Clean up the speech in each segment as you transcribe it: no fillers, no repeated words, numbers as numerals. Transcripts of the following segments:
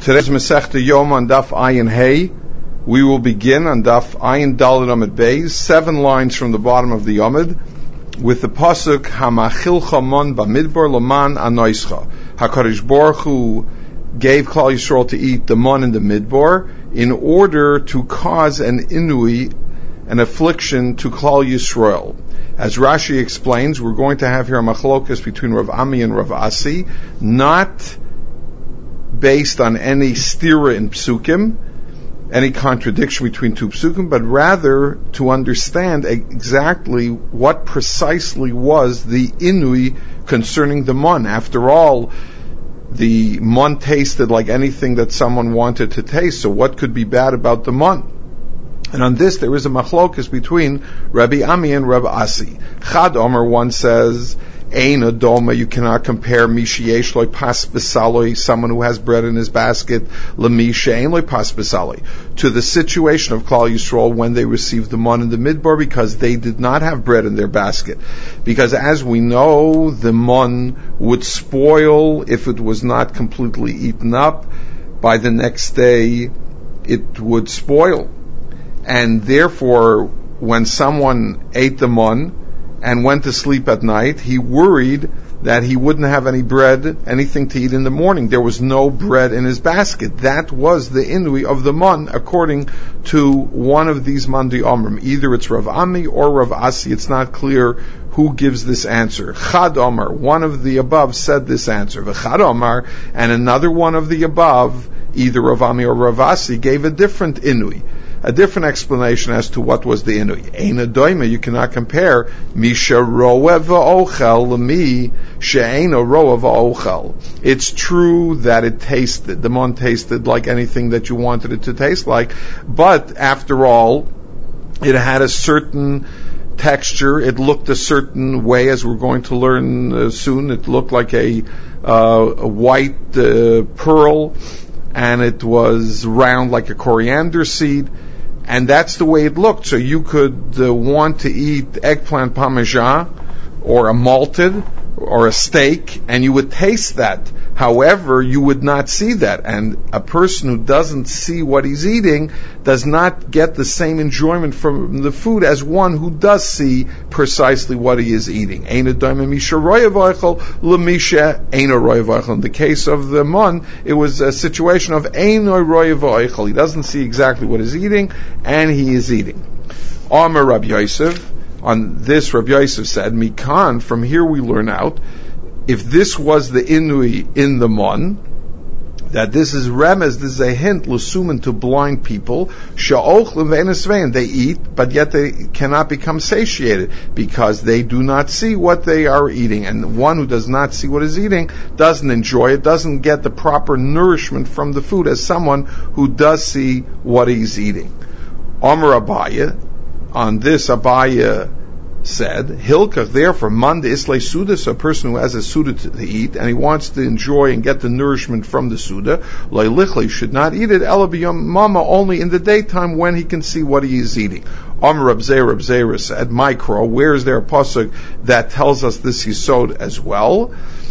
Today's Masechta Yom on Daf Ayin Hey. We will begin on Daf Ayin Daled Amud Beis, 7 lines from the bottom of the Amud, with the pasuk Hamachilcha Mon Bamidbar Laman Anoischa. HaKadosh Baruch Hu gave Klal Yisrael to eat the mon in the Midbar in order to cause an inui, an affliction to Klal Yisrael. As Rashi explains, we're going to have here a machlokas between Rav Ami and Rav Asi, not based on any stira in psukim, any contradiction between two psukim, but rather to understand exactly what precisely was the inui concerning the mon. After all, the mon tasted like anything that someone wanted to taste, so what could be bad about the mon? And on this there is a machlokas between Rabbi Ami and Rabbi Asi. Chad Omer, one says, Ein Adoma, you cannot compare Mishiyesh loy pas besaloi, someone who has bread in his basket, Lamisha ein loy pas besaloi, to the situation of Klal Yisrael when they received the mon in the Midbar, because they did not have bread in their basket. Because as we know, the mon would spoil if it was not completely eaten up. By the next day, it would spoil. And therefore, when someone ate the mon and went to sleep at night, he worried that he wouldn't have any bread, anything to eat in the morning. There was no bread in his basket. That was the inui of the mon, according to one of these mandi omrim. Either it's Rav Ami or Rav Asi. It's not clear who gives this answer. Chad Omar, one of the above, said this answer. V'chad Omar, and another one of the above, either Rav Ami or Rav Asi, gave a different inui, a different explanation as to what was the inui. Ein Adoima, you cannot compare Misha roev v'ochel l'mi she'eino roev v'ochel. It's true that it tasted, the mon tasted like anything that you wanted it to taste like, but after all, it had a certain texture, it looked a certain way, as we're going to learn soon. It looked like a white pearl, and it was round like a coriander seed, and that's the way it looked. So you could want to eat eggplant parmesan or a malted or a steak, and you would taste that. However, you would not see that, and a person who doesn't see what he's eating does not get the same enjoyment from the food as one who does see precisely what he is eating. In the case of the mon, it was a situation of he doesn't see exactly what he's eating, and he is eating. Amar Rabbi Yosef, on this Rabbi Yosef said, Mikan, from here we learn out, if this was the inui in the mon, that this is remez, this is a hint, lusumin, to blind people, sha'och levein, they eat, but yet they cannot become satiated, because they do not see what they are eating, and one who does not see what is eating doesn't enjoy it, doesn't get the proper nourishment from the food as someone who does see what he's eating. Amar Abaya, on this Abaya said, Hilkach, therefore, Manda Islay Suda, a person who has a Suda to eat, and he wants to enjoy and get the nourishment from the Suda, Loy should not eat it, Mama, only in the daytime when he can see what he is eating. Amr Rab Zera said, Micro, where is there a pasuk that tells us this Yisod as well?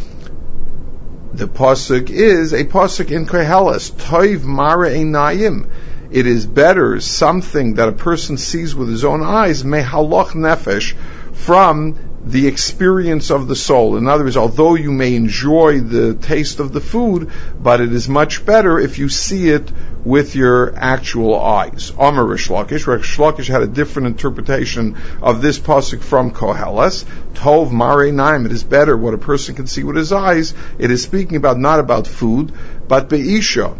The pasuk is a pasuk in Koheles, Toiv Mara Einayim. It is better something that a person sees with his own eyes, mehaloch nefesh, from the experience of the soul. In other words, although you may enjoy the taste of the food, but it is much better if you see it with your actual eyes. Amar Rish Lakish had a different interpretation of this pasuk from Koheles. Tov Mare Naim, it is better what a person can see with his eyes. It is speaking about, not about food, but Be'isha.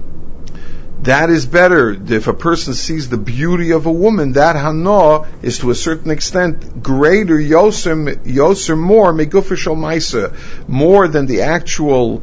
That is better. If a person sees the beauty of a woman, that hana is to a certain extent greater, yoser more, megufishal maisa, more than the actual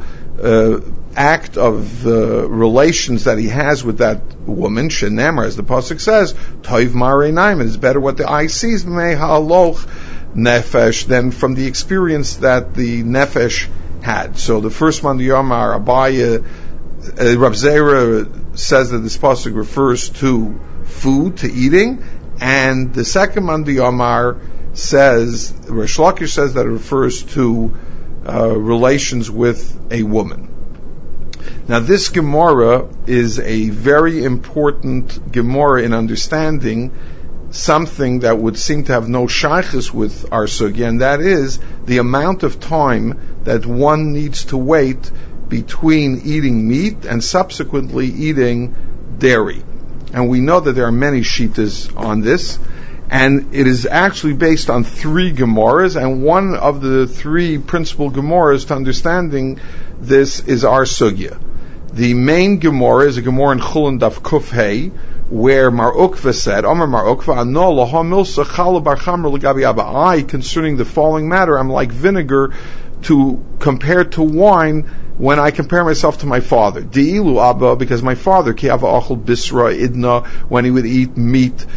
act of relations that he has with that woman. Shenemar, as the pasuk says, toiv marei naim, it is better what the eye sees, mehaloch nefesh, than from the experience that the nefesh had. So the first man, the Yomar Abaya, Rab Zera says that this pasuk refers to food, to eating, and the second man, the Yomar, says, Rish Lakish says that it refers to relations with a woman. Now this Gemara is a very important Gemara in understanding something that would seem to have no shaykhus with our sugya, and that is the amount of time that one needs to wait between eating meat and subsequently eating dairy. And we know that there are many shittas on this, and it is actually based on 3 Gemaras, and one of the 3 principal Gemaras to understanding this is our sugya. The main Gemara is a Gemara in Chulin Daf Kuf Hey, where Mar Ukva said, Amar Mar Ukva, Ano laha milsa chala bar chamra l'gabi abba. I, concerning the following matter, I'm like vinegar compared to wine when I compare myself to my father. Di'ilu abba, because my father, ki ava achol bisra idna, when he would eat meat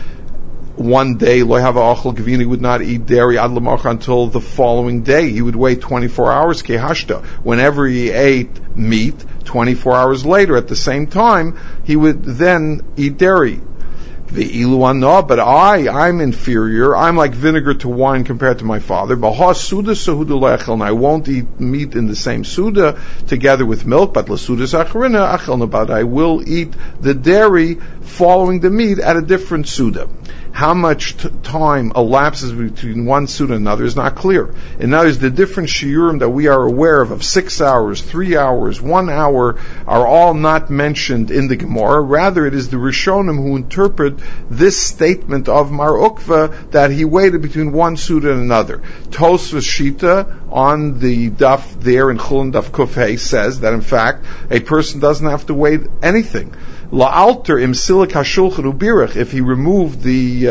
one day, lo have achol gavini, would not eat dairy ad l'machar until the following day. He would wait 24 hours, ke hashta. Whenever he ate meat, 24 hours later, at the same time, he would then eat dairy. The ilu anah, but I'm inferior. I'm like vinegar to wine compared to my father. Baha suda sahuda lechel, and I won't eat meat in the same suda together with milk. But lasuda sacharina achelna, but I will eat the dairy following the meat at a different suda. How much time elapses between one suda and another is not clear. And now is the different shiurim that we are aware of 6 hours, 3 hours, 1 hour, are all not mentioned in the Gemara. Rather, it is the Rishonim who interpret this statement of Mar Ukva that he waited between one suda and another. Tosfos Shita on the daf there in Chulin Daf Kuf Hey says that in fact a person doesn't have to wait anything. La'alter im silik hashulchan ubirach, if he removed the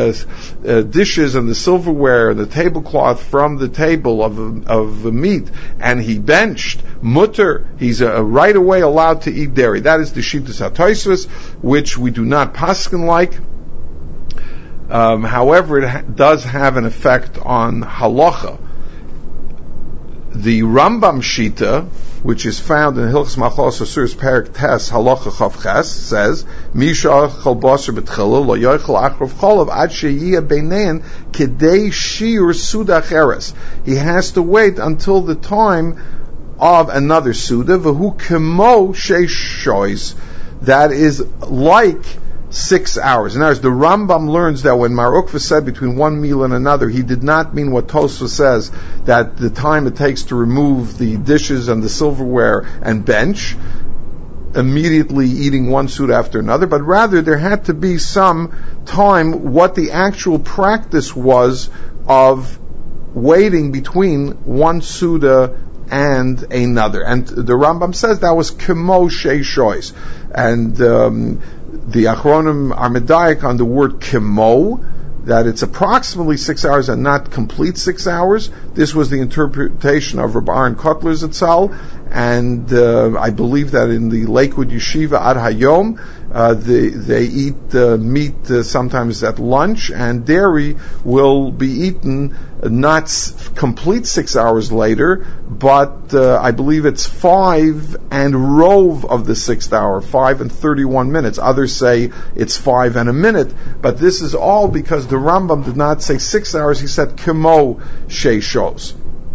dishes and the silverware and the tablecloth from the table of the meat and he benched mutter, he's right away allowed to eat dairy. That is the Shittas HaTosfos, which we do not paskin like. However, it does have an effect on halacha. The Rambam Shita, which is found in Hilchos Machalos Asuros Perek Tes Halacha Chav Ches, says Misha Chol Basar B'Tchila Lo Yochel Achrov Cholav Ad Sheyiyah Beinein Kedei Shiur Suda Cheres. He has to wait until the time of another Suda, V'hu Kemo Sheish Shois, that is like 6 hours. In other words, the Rambam learns that when Mar Ukva said between one meal and another, he did not mean what Tosfos says, that the time it takes to remove the dishes and the silverware and bench, immediately eating one suda after another, but rather there had to be some time what the actual practice was of waiting between one suda and another. And the Rambam says that was Kemo Sheishois. And the Achronim are medayik on the word kemo, that it's approximately 6 hours and not complete 6 hours. This was the interpretation of Rabbi Aaron Kotler Zatzal, and I believe that in the Lakewood Yeshiva Ad Hayom, they eat meat sometimes at lunch, and dairy will be eaten not complete 6 hours later, but I believe it's 5 and rove of the 6th hour, 5 and 31 minutes. Others say it's 5 and a minute, but this is all because the Rambam did not say 6 hours, he said kemo sheishos.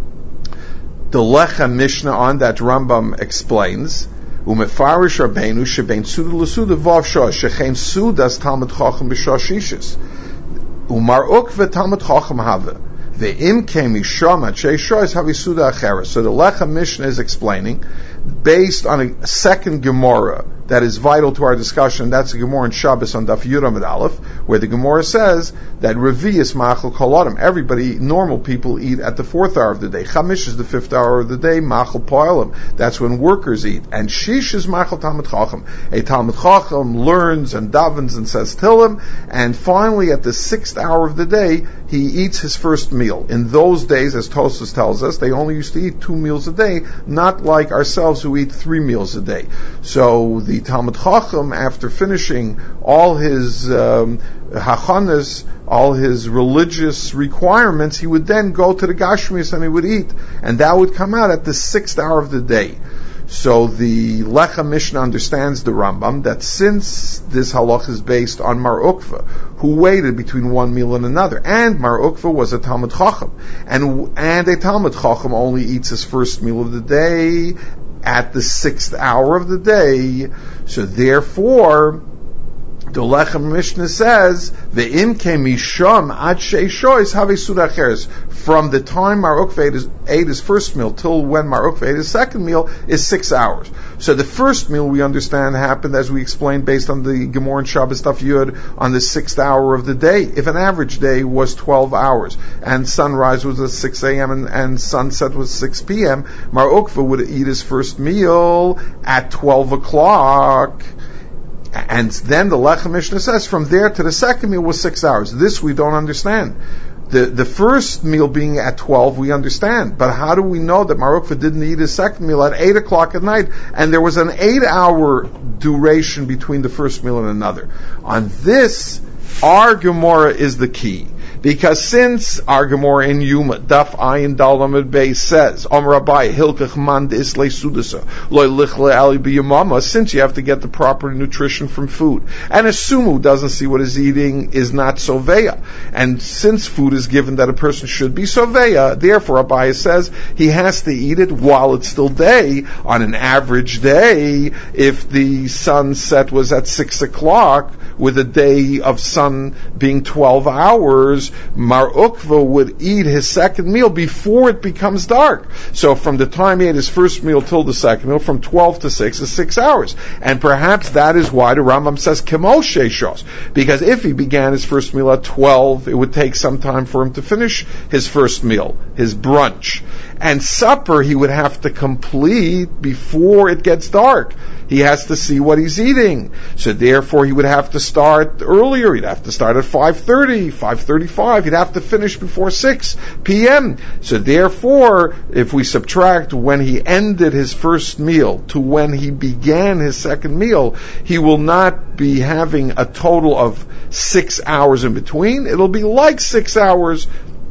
The Lechem Mishnah on that Rambam explains, Umefarish Rabbeinu shebein suda l'suda vav shosh shechein sudas talmud chacham b'shashishis Umar Ukva talmud chacham have ve'im kem isham at sheishois havi suda acheres. So the Lechem Mishnah is explaining based on a second Gemara that is vital to our discussion. That's the Gemara in Shabbos on Daf Yud Amud Aleph, where the Gemara says that Revi'is Machal Kol Adam, everybody, normal people, eat at the 4th hour of the day. Chamish is the 5th hour of the day. Machal Po'elim, that's when workers eat. And Shish is Machal Talmud Chacham. A Talmud Chacham learns and davens and says Tillim, and finally at the 6th hour of the day he eats his first meal. In those days, as Tosfos tells us, they only used to eat 2 meals a day, not like ourselves who eat 3 meals a day. So the Talmud Chacham, after finishing all his hachanas, all his religious requirements, he would then go to the Gashmias and he would eat, and that would come out at the 6th hour of the day. So the Lechem Mishnah understands the Rambam that since this halach is based on Mar Ukva, who waited between one meal and another, and Mar Ukva was a Talmud Chacham, and a Talmud Chacham only eats his first meal of the day at the 6th hour of the day. So therefore, the Lechem Mishnah says, "Ve'im kemisham ad sheishois have sudacheres." From the time Mar Ukva ate his first meal till when Mar Ukva ate his second meal is 6 hours. So the first meal we understand happened, as we explained, based on the Gemara and Shabbos Daf Yud, on the 6th hour of the day. If an average day was 12 hours and sunrise was at 6 a.m. and sunset was 6 p.m., Mar Ukva would eat his first meal at 12 o'clock. And then the Lechem Mishnah says from there to the second meal was 6 hours. This we don't understand. The first meal being at 12 we understand, but how do we know that Mar Ukva didn't eat his second meal at 8 o'clock at night and there was an 8-hour duration between the first meal and another? On this, our Gemara is the key. Because since our Gemara in Yuma, Daf Ayin Dal Lamed Beis says, Amar Abai, Hilkach Man De'Islei Sudasa, Loi Lichle Ali B'Yamama, since you have to get the proper nutrition from food. And a Sumu doesn't see what is eating is not Soveya. And since food is given that a person should be Soveya, therefore Abai says he has to eat it while it's still day. On an average day, if the sunset was at 6 o'clock, with a day of sun being 12 hours, Mar Ukva would eat his second meal before it becomes dark. So from the time he ate his first meal till the second meal, from 12 to 6 is 6 hours. And perhaps that is why the Rambam says Kemo Sheishos. Because if he began his first meal at 12, it would take some time for him to finish his first meal, his brunch. And supper he would have to complete before it gets dark. He has to see what he's eating. So therefore he would have to start earlier. He'd have to start at 5:30, 5:35. He'd have to finish before 6 p.m. So therefore, if we subtract when he ended his first meal to when he began his second meal, he will not be having a total of 6 hours in between. It'll be like 6 hours,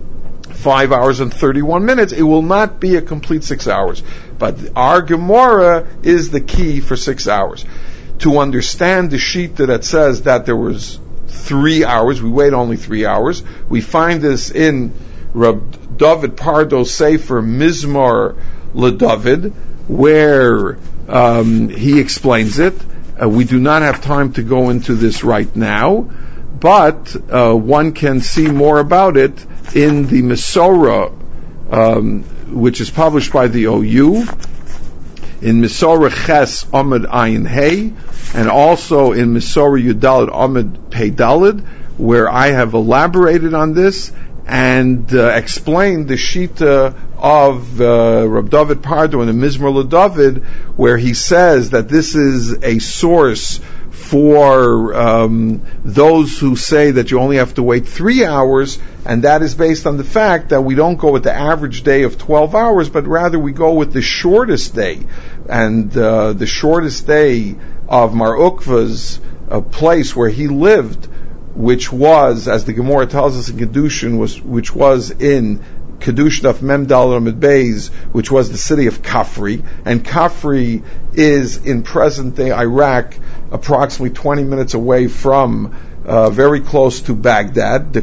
5 hours and 31 minutes. It will not be a complete 6 hours. But our Gemara is the key for 6 hours. To understand the Shita that says that there was 3 hours, we wait only 3 hours. We find this in Rab David Pardo's Sefer Mizmor LeDavid, where he explains it. We do not have time to go into this right now, but one can see more about it in the Mesorah, which is published by the OU, in Mesorah Ches Amud Ayin Hey, and also in Mesorah Yudalid Amud Pei Dalid, where I have elaborated on this and explained the Shita of Rab David Pardo in the Mizmor LeDavid, where he says that this is a source for those who say that you only have to wait 3 hours, and that is based on the fact that we don't go with the average day of 12 hours, but rather we go with the shortest day. And the shortest day of Mar Ukva's place where he lived, which was, as the Gemara tells us in Kedushin, which was in Kedushin of Mem Daled Amud Beis, which was the city of Kafri, and Kafri is in present-day Iraq, approximately 20 minutes away from, very close to Baghdad.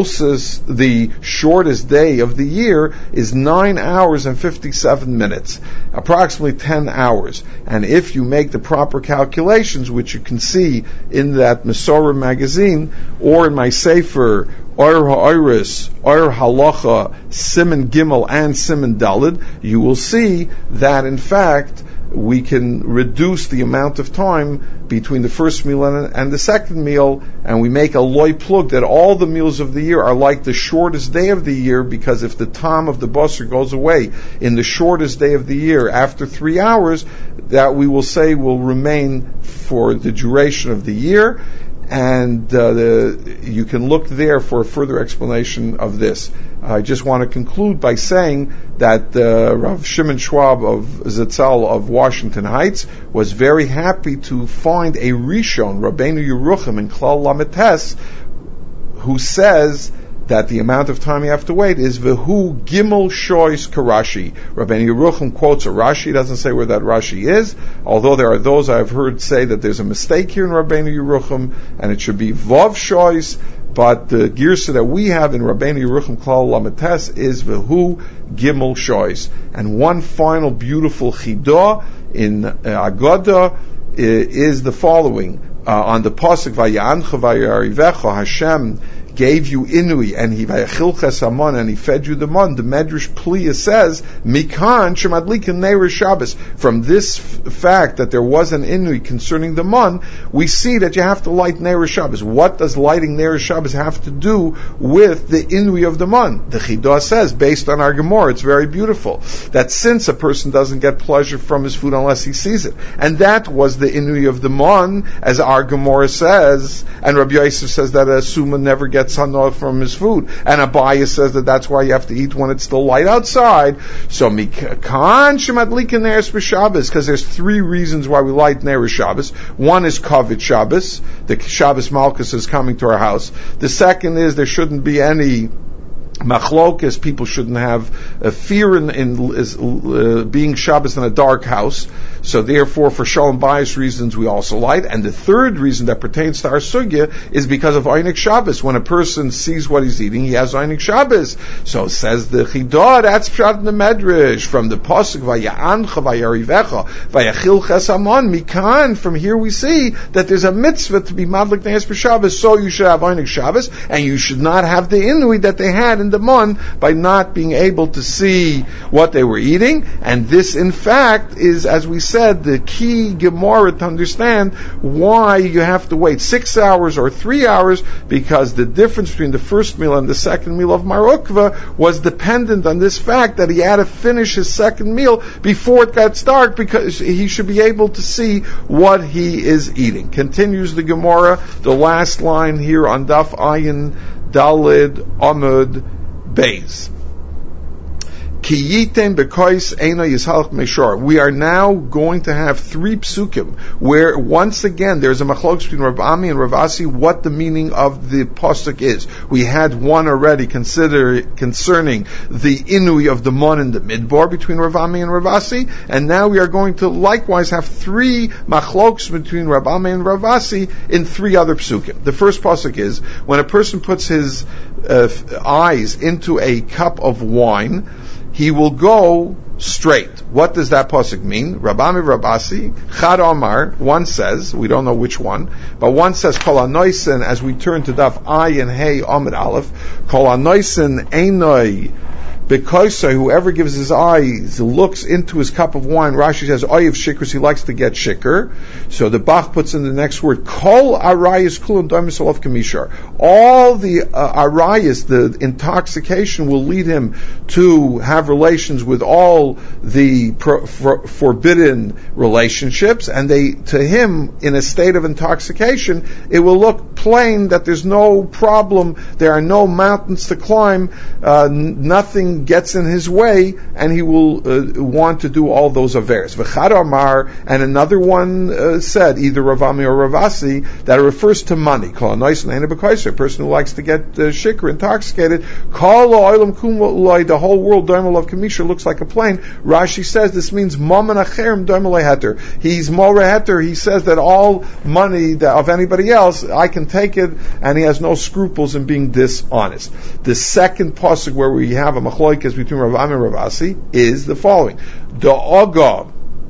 The shortest day of the year is 9 hours and 57 minutes, approximately 10 hours. And if you make the proper calculations, which you can see in that Mesorah magazine, or in my Sefer, Or Ha'oris, Or Halacha, Siman Gimel, and Siman Dalid, you will see that in fact we can reduce the amount of time between the first meal and the second meal, and we make a loy plug that all the meals of the year are like the shortest day of the year, because if the tam of the basar goes away in the shortest day of the year after 3 hours, that we will say will remain for the duration of the year. And you can look there for a further explanation of this. I just want to conclude by saying that Rav Shimon Schwab of Zitzal of Washington Heights was very happy to find a Rishon, Rabbeinu Yerucham in Klal Lamed Tes, who says that the amount of time you have to wait is Vehu Gimel Shois Karashi. Rabbeinu Yerucham quotes a Rashi, doesn't say where that Rashi is, although there are those I've heard say that there's a mistake here in Rabbeinu Yerucham, and it should be Vav Shois, but the girsa that we have in Rabbeinu Yerucham Klal Lamed Tes is Vehu Gimel Shois. And one final beautiful chidah in Agoda is the following. On the pasuk Vayancha Vayarivecha, Hashem gave you inui, and he vayachilches hamon, and he fed you the mon. The Medrash Pliya says, Mikan shemadlikin neir Shabbos. From this fact that there was an inui concerning the mon, we see that you have to light neir Shabbos. What does lighting neir Shabbos have to do with the inui of the mon? The Chidah says, based on our Gemara, it's very beautiful, that since a person doesn't get pleasure from his food unless he sees it, and that was the inui of the mon, as our Gemara says, and Rabbi Yosef says that a suma never gets hana from his food, and Abaye says that that's why you have to eat when it's still light outside. So mikan shemadlikin neres b'Shabbos, because there's three reasons why we light neres Shabbos. One is kavod Shabbos, the Shabbos Malchus is coming to our house. The second is there shouldn't be any machlokas, people shouldn't have a fear in being Shabbos in a dark house. So therefore, for Shalom Bayis reasons, we also light. And the third reason that pertains to our sugya is because of Einik Shabbos. When a person sees what he's eating, he has Einik Shabbos. So says the Chidah, that's pshat in the Medrash, from the pasuk Vaya'ancha Vayarivecha Vayachilches Hamon Mikan. From here we see that there's a mitzvah to be madlik neis b'Shabbos, so you should have Einik Shabbos, and you should not have the inui that they had in the mon by not being able to see what they were eating. And this, in fact, is, as we said, the key Gemara to understand why you have to wait 6 hours or 3 hours, because the difference between the first meal and the second meal of Mar Ukva was dependent on this fact that he had to finish his second meal before it got dark, because he should be able to see what he is eating. Continues the Gemara, the last line here on Daf Ayin Dalid Amud Beis. We are now going to have 3 psukim where once again there's a machlokes between Rav Ami and Rav Asi what the meaning of the pasuk is. We had one already concerning the inui of the mon and the midbar between Rav Ami and Rav Asi, and now we are going to likewise have 3 machlokes between Rav Ami and Rav Asi in 3 other psukim. The first pasuk is when a person puts his eyes into a cup of wine, he will go straight. What does that pasuk mean? Rabami Rabasi, Chad Omar, one says, we don't know which one, but one says, Kol Anoisen, as we turn to Daf Ayin Hey Amud Aleph, Kol Anoisen Einoi, because whoever gives his eyes, looks into his cup of wine, Rashi says, Oyev Shikrs, he likes to get shikr. So the Bach puts in the next word, Kol Arayas Kulun Doimis Olav Kamishar. All the Arayas, the intoxication, will lead him to have relations with all the forbidden relationships, and to him, in a state of intoxication, it will look plain that there's no problem, there are no mountains to climb, nothing gets in his way, and he will want to do all those averes. V'chad Amar, and another one said, either Rav Ami or Rav Asi, that it refers to money. Kol Anoisen Ein B'Kaiser, a person who likes to get shikr, intoxicated. Kol Oilam Kum Loi, the whole world Doimel of Kamisha looks like a plane. Rashi says this means Maman Acherim Doimel Heter. He's More Heter. He says that all money of anybody else, I can take it, and he has no scruples in being dishonest. The second pasuk where we have a machlokes between Rav Ami and Rav Asi is the following: Da'aga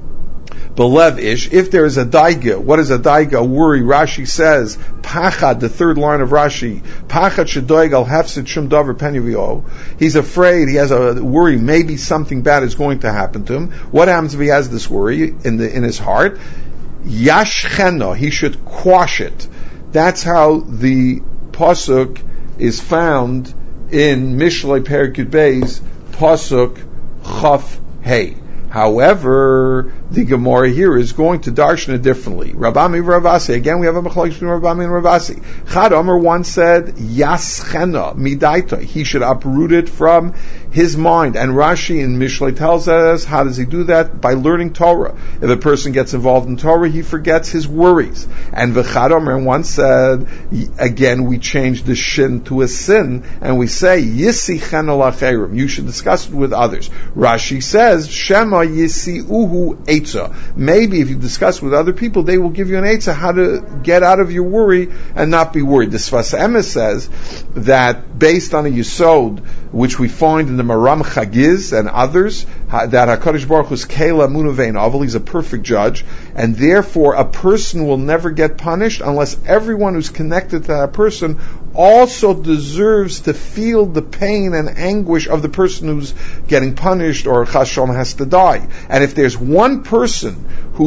belev ish. If there is a daiga, what is a daiga? A worry. Rashi says pachad. The third line of Rashi, pachad shedoig al hefsid shum davar penivio. He's afraid. He has a worry. Maybe something bad is going to happen to him. What happens if he has this worry in his heart? Yashcheno. He should quash it. That's how the pasuk is found in Mishlei Perikut Beis, pasuk Chaf Hey. However, the Gemara here is going to darshan it differently. Rabami Rav Asi, again we have a machlokes between Rabami and Rav Asi. Chad Omer one said, Yaschena midaita, he should uproot it from his mind. And Rashi in Mishlei tells us, how does he do that? By learning Torah. If a person gets involved in Torah, he forgets his worries. And V'chad Omer one said, again we change the shin to a sin, and we say, Yisi chena lacherim, you should discuss it with others. Rashi says, Shema yisi uhu eitzah. Maybe if you discuss with other people, they will give you an eitzah how to get out of your worry and not be worried. The Sfas Emes says that based on a yesod which we find in the Maram Chagiz and others, that HaKadosh Baruch Hu's Kela Munavein Aval, he's a perfect judge, and therefore a person will never get punished unless everyone who's connected to that person also deserves to feel the pain and anguish of the person who's getting punished or Chas Shalom has to die. And if there's one person who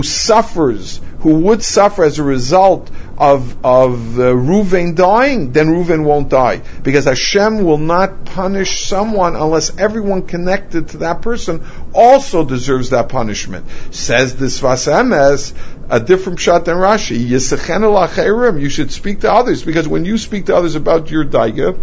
would suffer as a result of Reuven dying, then Reuven won't die. Because Hashem will not punish someone unless everyone connected to that person also deserves that punishment. Says the Sfas Emes, a different pshat than Rashi, Yisechenu l'acheirim, you should speak to others, because when you speak to others about your daiga,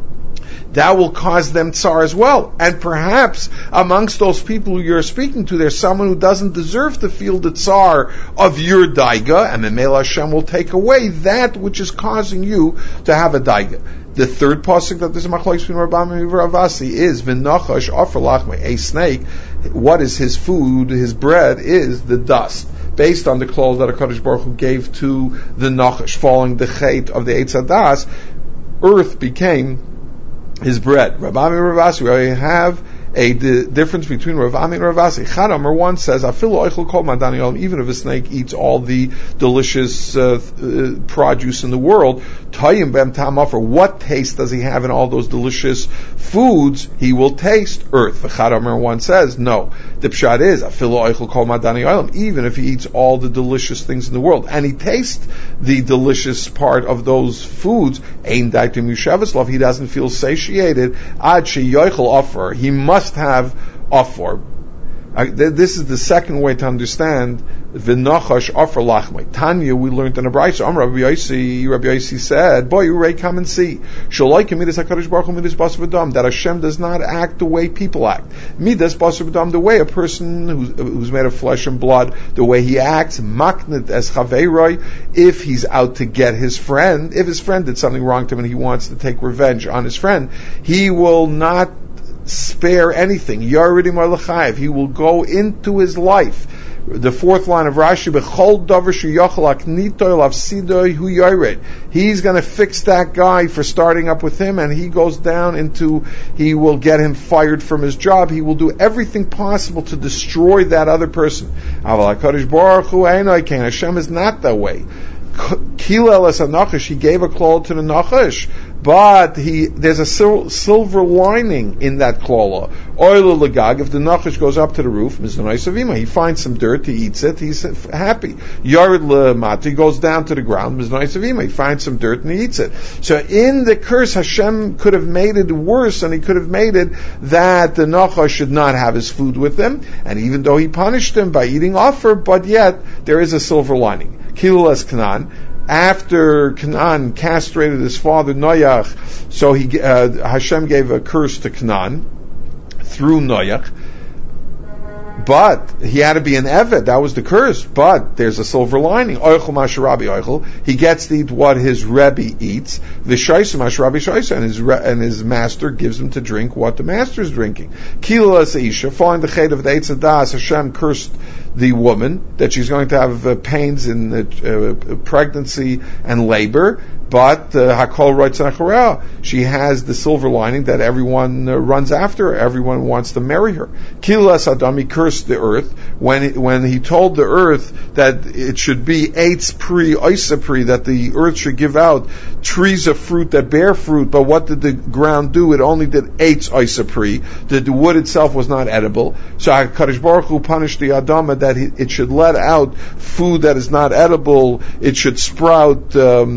that will cause them tsar as well. And perhaps amongst those people who you're speaking to, there's someone who doesn't deserve to feel the tsar of your daiga, and the Mela Hashem will take away that which is causing you to have a daiga. The third pasuk that there's a machlokes between Rabban and Ravasi is v'nachash offer lachme, a snake. What is his food? His bread is the dust, based on the clothes that HaKadosh Baruch Hu gave to the nachash, following the chait of the Eitz Hadas. Earth became his bread. Rabban and Ravasi, we have a difference between Rav Ami and Ravasi. Chadamar one says, "Afilu oichel kol madani olam." Even if a snake eats all the delicious produce in the world, tayim bem tam offer. What taste does he have in all those delicious foods? He will taste earth. Chadamar one says, no. The pshat is, "Afilu oichel kol madani olam." Even if he eats all the delicious things in the world and he tastes the delicious part of those foods, ein daitim yushavas love. He doesn't feel satiated. Ad she yoichel offer. He must have offer. This is the second way to understand v'nachash offer lachmei. Tanya, we learned in a brayso. Rabbi Yossi said, "Boy, you come and see. Shaloi kemidas HaKadosh Baruch Hu midas basar v'dam." That Hashem does not act the way people act. Midas basar v'dam, the way a person who's made of flesh and blood, the way he acts. Maknit as chaveiroi, if he's out to get his friend, if his friend did something wrong to him and he wants to take revenge on his friend, he will not spare anything. Yaridi Marlachayev. He will go into his life. The fourth line of Rashi, B'chol davar sheyachal aknitoi lafsidoi hu yared. He's going to fix that guy for starting up with him, and he goes down into, he will get him fired from his job. He will do everything possible to destroy that other person. Aval HaKadosh Baruch Hu einoi kein. Hashem is not that way. Kilel es HaNachash, he gave a klal to the Nachash, but there's a silver lining in that klala. Oil legag, if the Nachash goes up to the roof, he finds some dirt, he eats it, he's happy. Yared lemat, he goes down to the ground, he finds some dirt and he eats it. So in the curse, Hashem could have made it worse, and he could have made it that the Nachash should not have his food with him, and even though he punished him by eating offer, but yet there is a silver lining. Kilul es Canaan. After Canaan castrated his father Noach, so Hashem gave a curse to Canaan through Noach. But he had to be an Eved, that was the curse. But there's a silver lining. Oichel masharabi oichel. He gets to eat what his Rebbe eats. V'shaisa masharabi shaisa, and his master gives him to drink what the master is drinking. Kila seisha, following the chet of the Eitz Hadas, Hashem cursed the woman that she's going to have pains in pregnancy and labor. But Hakol writes Nachorah, she has the silver lining that everyone runs after her. Everyone wants to marry her. Kilas Adam, he cursed the earth when he told the earth that it should be eitz pri oisa pri, that the earth should give out trees of fruit that bear fruit. But what did the ground do? It only did eitz oisa pri. The wood itself was not edible. So HaKadosh Baruch Hu punished the Adamah that it should let out food that is not edible. It should sprout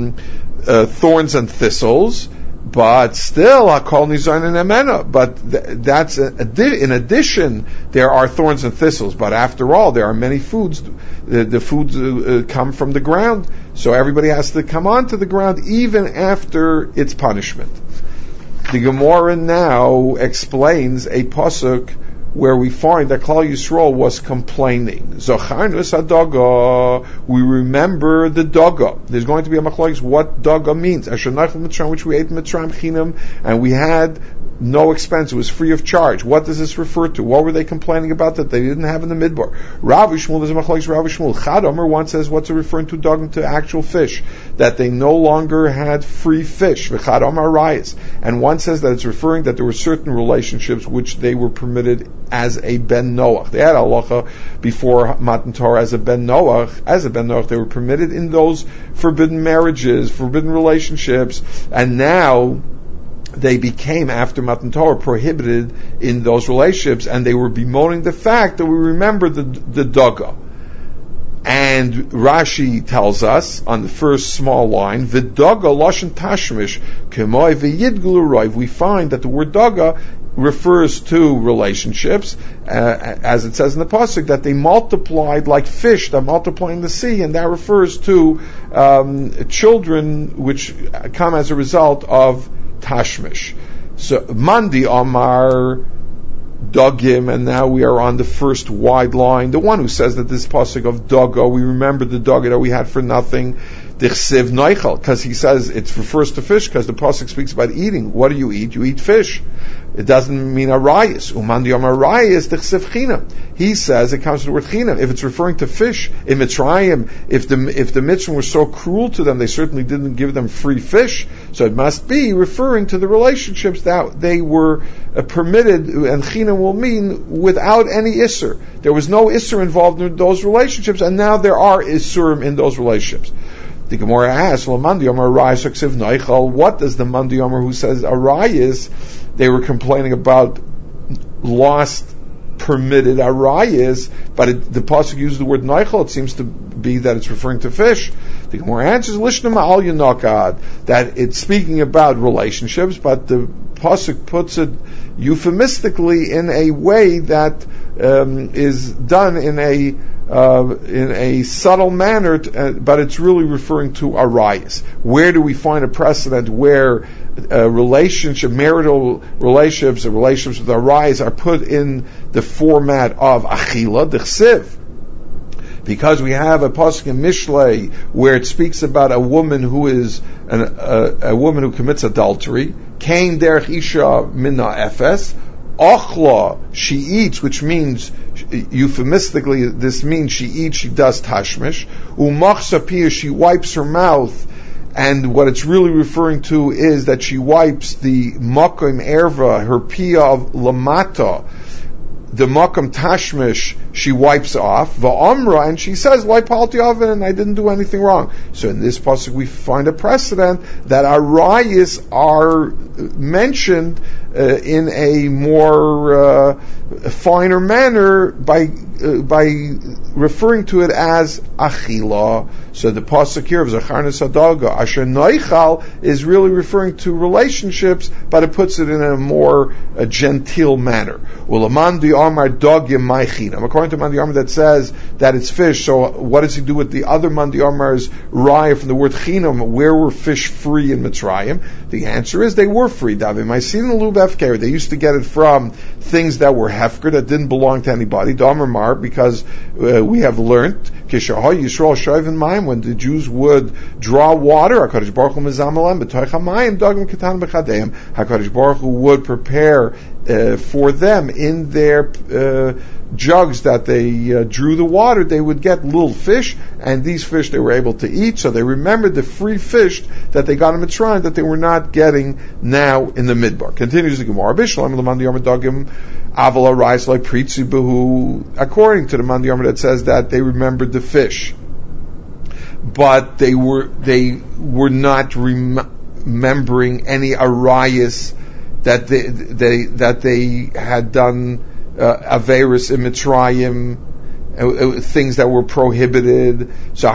thorns and thistles, but still, Hakol Nizayin and Emena. But that's in addition, there are thorns and thistles. But after all, there are many foods. The foods come from the ground, so everybody has to come onto the ground even after its punishment. The Gemara now explains a pasuk where we find that Klal Yisrael was complaining. Zacharnus hadaga, we remember the daga. There's going to be a machlokes what daga means. Asher nachal mitzrayim, which we ate mitzrayim chinam, and we had no expense. It was free of charge. What does this refer to? What were they complaining about that they didn't have in the Midbar? Rav Shmuel, there's a machlokes Rav Shmuel. Chad Omer, one says, what's it referring to? Dogim, to actual fish, that they no longer had free fish. V'chad Omer Arayis. And one says that it's referring that there were certain relationships which they were permitted as a ben Noach. They had halacha before Matan Torah as a ben Noach. As a ben Noach, they were permitted in those forbidden marriages, forbidden relationships, and now they became, after Matan Torah, prohibited in those relationships, and they were bemoaning the fact that we remember the Daga. And Rashi tells us on the first small line, V'daga lashon tashmish k'moi v'yidgulu roiv. We find that the word Daga refers to relationships, as it says in the pasuk, that they multiplied like fish that multiply in the sea, and that refers to children which come as a result of tashmish. So Mandi Amar Dagim, and now we are on the first wide line. The one who says that this pasuk of Daga, we remember the Daga that we had for nothing, Dichsiv Noichel, because he says it refers to fish, because the pasuk speaks about eating. What do you eat? You eat fish. It doesn't mean arayis. Umandi Amar arayis Dichsiv Chinam. He says it comes to the word Chinam. If it's referring to fish in Mitzrayim, if the Mitzrayim were so cruel to them, they certainly didn't give them free fish. So it must be referring to the relationships that they were permitted, and Chinam will mean without any Isser. There was no Isser involved in those relationships, and now there are Issurim in those relationships. The Gemara asks, what does the Mandi Yomer who says arayis? They were complaining about lost permitted arayis, but the pasuk uses the word neichel. It seems to be that it's referring to fish. The Gemara answers, Lishnama al Yanakad, that it's speaking about relationships, but the pasuk puts it euphemistically in a way that is done in a subtle manner, but it's really referring to arayis. Where do we find a precedent where marital relationships, or relationships with arayis are put in the format of achila, the chsiv? Because we have a pasuk in Mishlei where it speaks about a woman who is a woman who commits adultery. Kain derech isha mina efes. Ochla, she eats, which means, euphemistically, this means she eats, she does tashmish. Umachsa piyah, she wipes her mouth, and what it's really referring to is that she wipes the makom erva, her piyah of lamata, the makam tashmish, she wipes off, va'amra, and she says, Lai palti oven, and I didn't do anything wrong. So in this pasuk we find a precedent that arayis are mentioned in a more finer manner by referring to it as achila. So the pasuk here of Zacharnas Hadaga, Asher Noichal, is really referring to relationships, but it puts it in a more genteel manner. According to Mandi Amar that says that it's fish, so what does he do with the other Mandi Amar's raya from the word chinam? Where were fish free in Mitzrayim? The answer is they were free. They used to get it from things that were hefker, that didn't belong to anybody. Damar, because we have learned when the Jews would draw water, HaKadosh Baruch Hu would prepare for them in their jugs that they drew the water. They would get little fish, and these fish they were able to eat, so they remembered the free fish that they got in Mitzrayim that they were not getting now in the Midbar. Continues the Gemara, according to the Mandi Yomer that says that they remembered the fish, but they were not remembering any arayis that they had done averis in Mitzrayim, things that were prohibited. So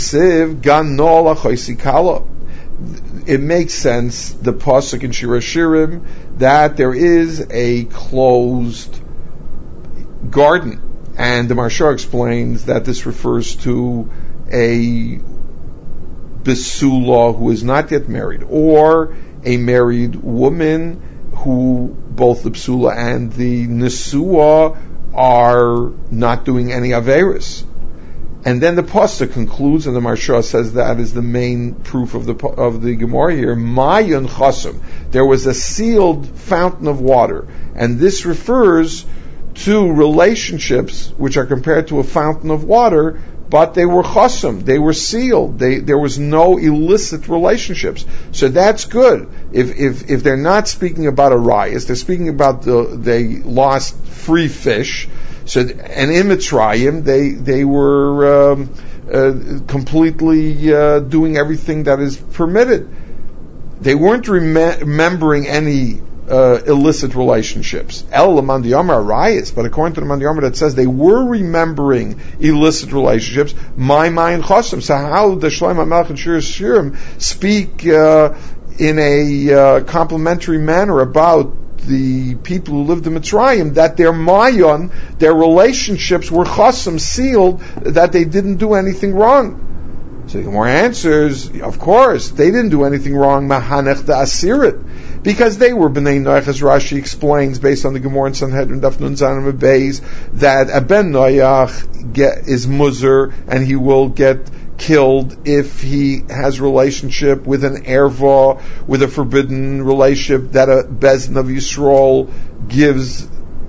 it makes sense, the pasuk in Shir Hashirim, that there is a closed garden, and the Maharsha explains that this refers to a Besula who is not yet married, or a married woman who both the Besula and the Nesua are not doing any Averis. And then the pasuk concludes, and the Maharsha says that is the main proof of the Gemara here. Mayun chasum. There was a sealed fountain of water, and this refers to relationships which are compared to a fountain of water, but they were chasum. They were sealed. There was no illicit relationships. So that's good. If they're not speaking about a rayas, they're speaking about they lost free fish. So, and in Mitzrayim, they were completely doing everything that is permitted. They weren't remembering any illicit relationships. El Lamandiyamar Arayis, but according to the Mandiyamar that says they were remembering illicit relationships. My mind chasam. So how does Shlomo Melech and Shir Shirim speak in a complimentary manner about the people who lived in Mitzrayim, that their mayon, their relationships were chasam, sealed, that they didn't do anything wrong? So the Gemara answers, of course, they didn't do anything wrong, mahanech da asirit, because they were b'nei Noach, as Rashi explains, based on the Gemara in Sanhedrin, Daf Nun Zayin Beis, that a ben Noach is muzer, and he will get killed if he has relationship with an erva, with a forbidden relationship that a Bezdin of Yisrael gives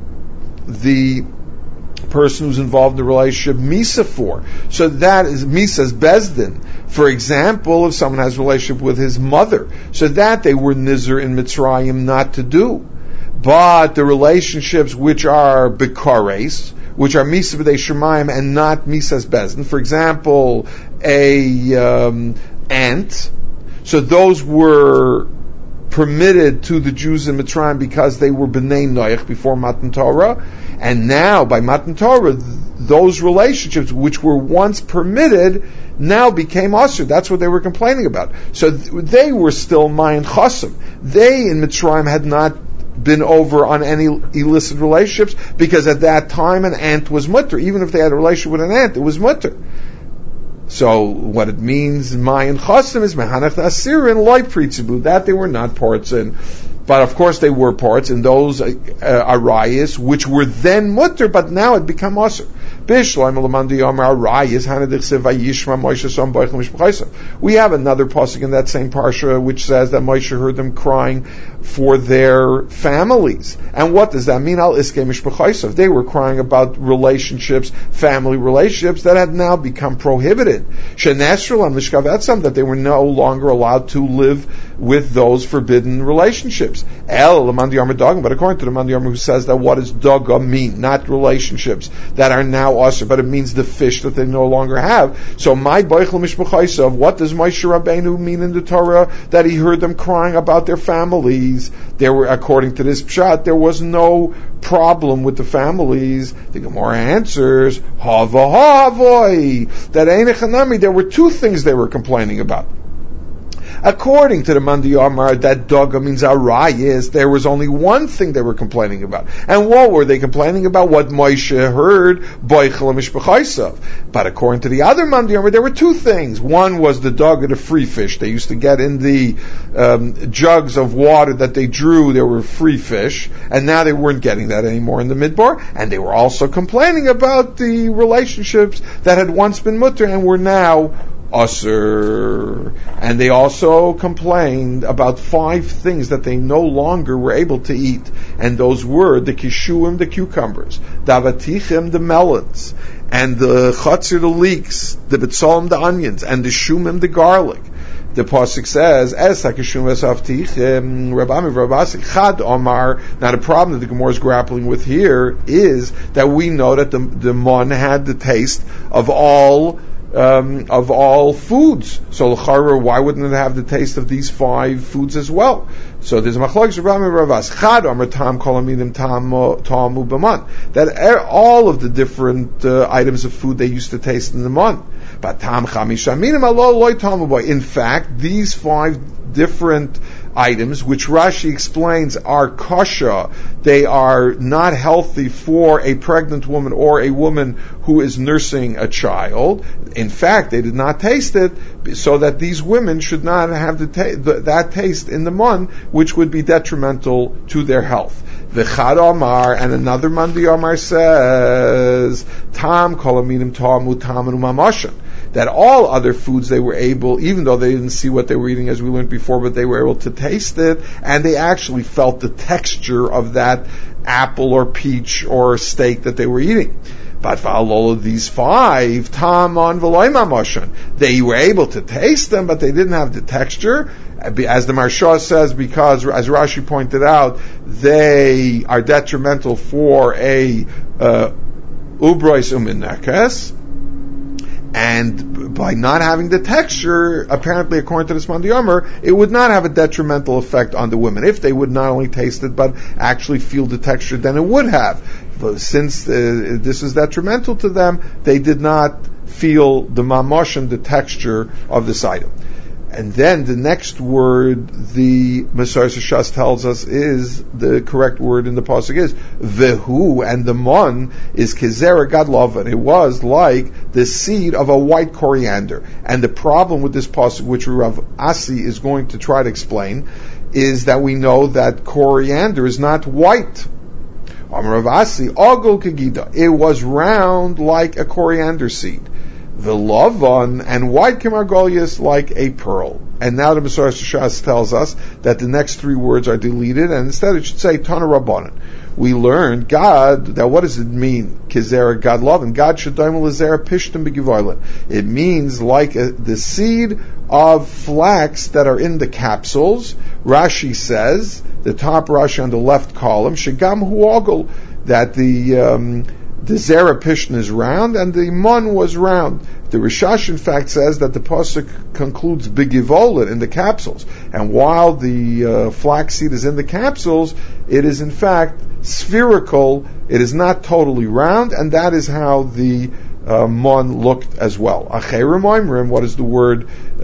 the person who's involved in the relationship misa for. So that is misa's Bezdin. For example, if someone has a relationship with his mother, so that they were nizer in Mitzrayim not to do. But the relationships which are bekares, which are misa b'dei shemayim and not misa's Bezdin, for example, a ant, so those were permitted to the Jews in Mitzrayim because they were b'nei Noach before Matan Torah, and now by Matan Torah, those relationships which were once permitted now became asur. That's what they were complaining about. So they were still mayin chasam. They in Mitzrayim had not been over on any illicit relationships, because at that time an ant was mutter. Even if they had a relationship with an ant, it was mutter. So what it means, mayin chasam, is mehanach asir and loy pritzibu, that they were not parts in. But of course they were parts in those arayas which were then mutter, but now it become asur. We have another pasuk in that same parsha which says that Moshe heard them crying for their families. And what does that mean? They were crying about relationships, family relationships that had now become prohibited. That they were no longer allowed to live with those forbidden relationships. But according to the Mandiyam who says that what does daga mean? Not relationships that are now usher, but it means the fish that they no longer have. So my boichel mishpachaisav, what does Moshe Rabbeinu mean in the Torah that he heard them crying about their families? There were, according to this pshat, there was no problem with the families. The Gemara answers, hava havoi, that einechanami, there were two things they were complaining about. According to the Mandiyamar, that daga means arayis, there was only one thing they were complaining about. And what were they complaining about? What Moshe heard, boichel mishpachaisav. But according to the other Mandiyamar, there were two things. One was the daga, the free fish. They used to get in the jugs of water that they drew, there were free fish, and now they weren't getting that anymore in the midbar. And they were also complaining about the relationships that had once been mutter and were now asur. And they also complained about 5 things that they no longer were able to eat, and those were the kishuim, the cucumbers, the avatichim, the melons, and the chatzir, the leeks, the betzolim, the onions, and the shumim, the garlic. The pasuk says, "Es hakishum esavtichim rabami rabasi chad omar." Now the problem that the Gemara is grappling with here is that we know that the mon had the taste of all foods. So l'chara, why wouldn't it have the taste of these 5 foods as well? So there's a machlokes Rabami Ravas Chad Amar Tam Kol Aminim Tamu B'man, that all of the different items of food they used to taste in the mon. But Tam Chamish Aminim Alo Loy Tamu Boy. In fact, these 5 different items, which Rashi explains are kasha, they are not healthy for a pregnant woman or a woman who is nursing a child. In fact, they did not taste it, so that these women should not have that taste in the mon, which would be detrimental to their health. V'chad Omar, and another Mandi Omar says, Tam kolaminim ta'amu tamanu mamashan. That all other foods they were able, even though they didn't see what they were eating as we learned before, but they were able to taste it, and they actually felt the texture of that apple or peach or steak that they were eating. But for all of these five, Taman v'loy mamashan, they were able to taste them, but they didn't have the texture. As the Maharsha says, because, as Rashi pointed out, they are detrimental for a ubrois uminekes, and by not having the texture, apparently according to the Mandi Omer, it would not have a detrimental effect on the women. If they would not only taste it, but actually feel the texture, then it would have. But since this is detrimental to them, they did not feel the mamoshan, the texture of this item. And then the next word the Mesaros Shas tells us is the correct word in the pasuk is vehu, and the mon is kezera gadlovan. It was like the seed of a white coriander. And the problem with this pasuk, which Rav Asi is going to try to explain, is that we know that coriander is not white. Amar Rav Asi, ogul kegida. It was round like a coriander seed. The lavan, and white kemargolius like a pearl. And now the Mesaros Shas tells us that the next three words are deleted, and instead it should say Tana Rabbanan. We learned God, that what does it mean? Kizera God lavan. God should daimel lezera pishtim begivoilin. It means like the seed of flax that are in the capsules. Rashi says, the top Rashi on the left column, shegam huogel, that the Zera Pishn is round, and the Mon was round. The Rishash, in fact, says that the pasuk concludes Bigivolet in the capsules. And while the flaxseed is in the capsules, it is in fact spherical. It is not totally round, and that is how the Mon looked as well. Acherim oimrim, what does the word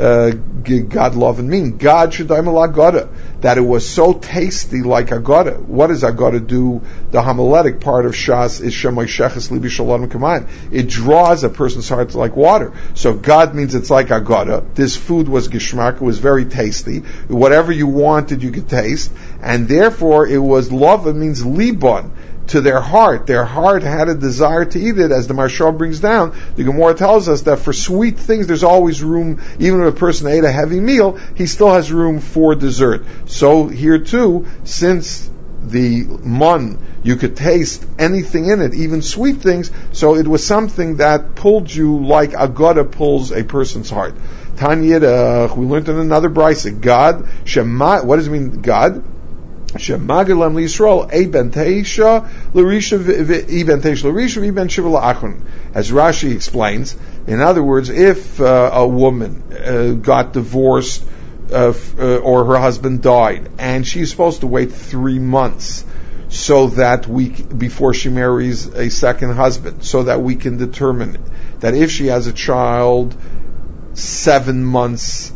God love and mean? God shadaim al agada, that it was so tasty like agada. What does agada do? The homiletic part of Shas is shemoy sheches libi shalom kamayim. It draws a person's heart like water. So God means it's like agada. This food was gishmak, it was very tasty. Whatever you wanted, you could taste, and therefore it was love. It means libon, to their heart. Their heart had a desire to eat it, as the Maharsha brings down. The Gemara tells us that for sweet things there's always room. Even if a person ate a heavy meal, he still has room for dessert. So here too, since the mun, you could taste anything in it, even sweet things, so it was something that pulled you like agada pulls a person's heart. Tanya, we learned in another brisa, God, Shema, what does it mean, God? Shemagelam liYisrael eben teisha l'risha v'eben teisha l'risha v'eben shiva la'achron. As Rashi explains, in other words, if a woman got divorced or her husband died, and she's supposed to wait 3 months so that before she marries a second husband, so that we can determine that if she has a child 7 months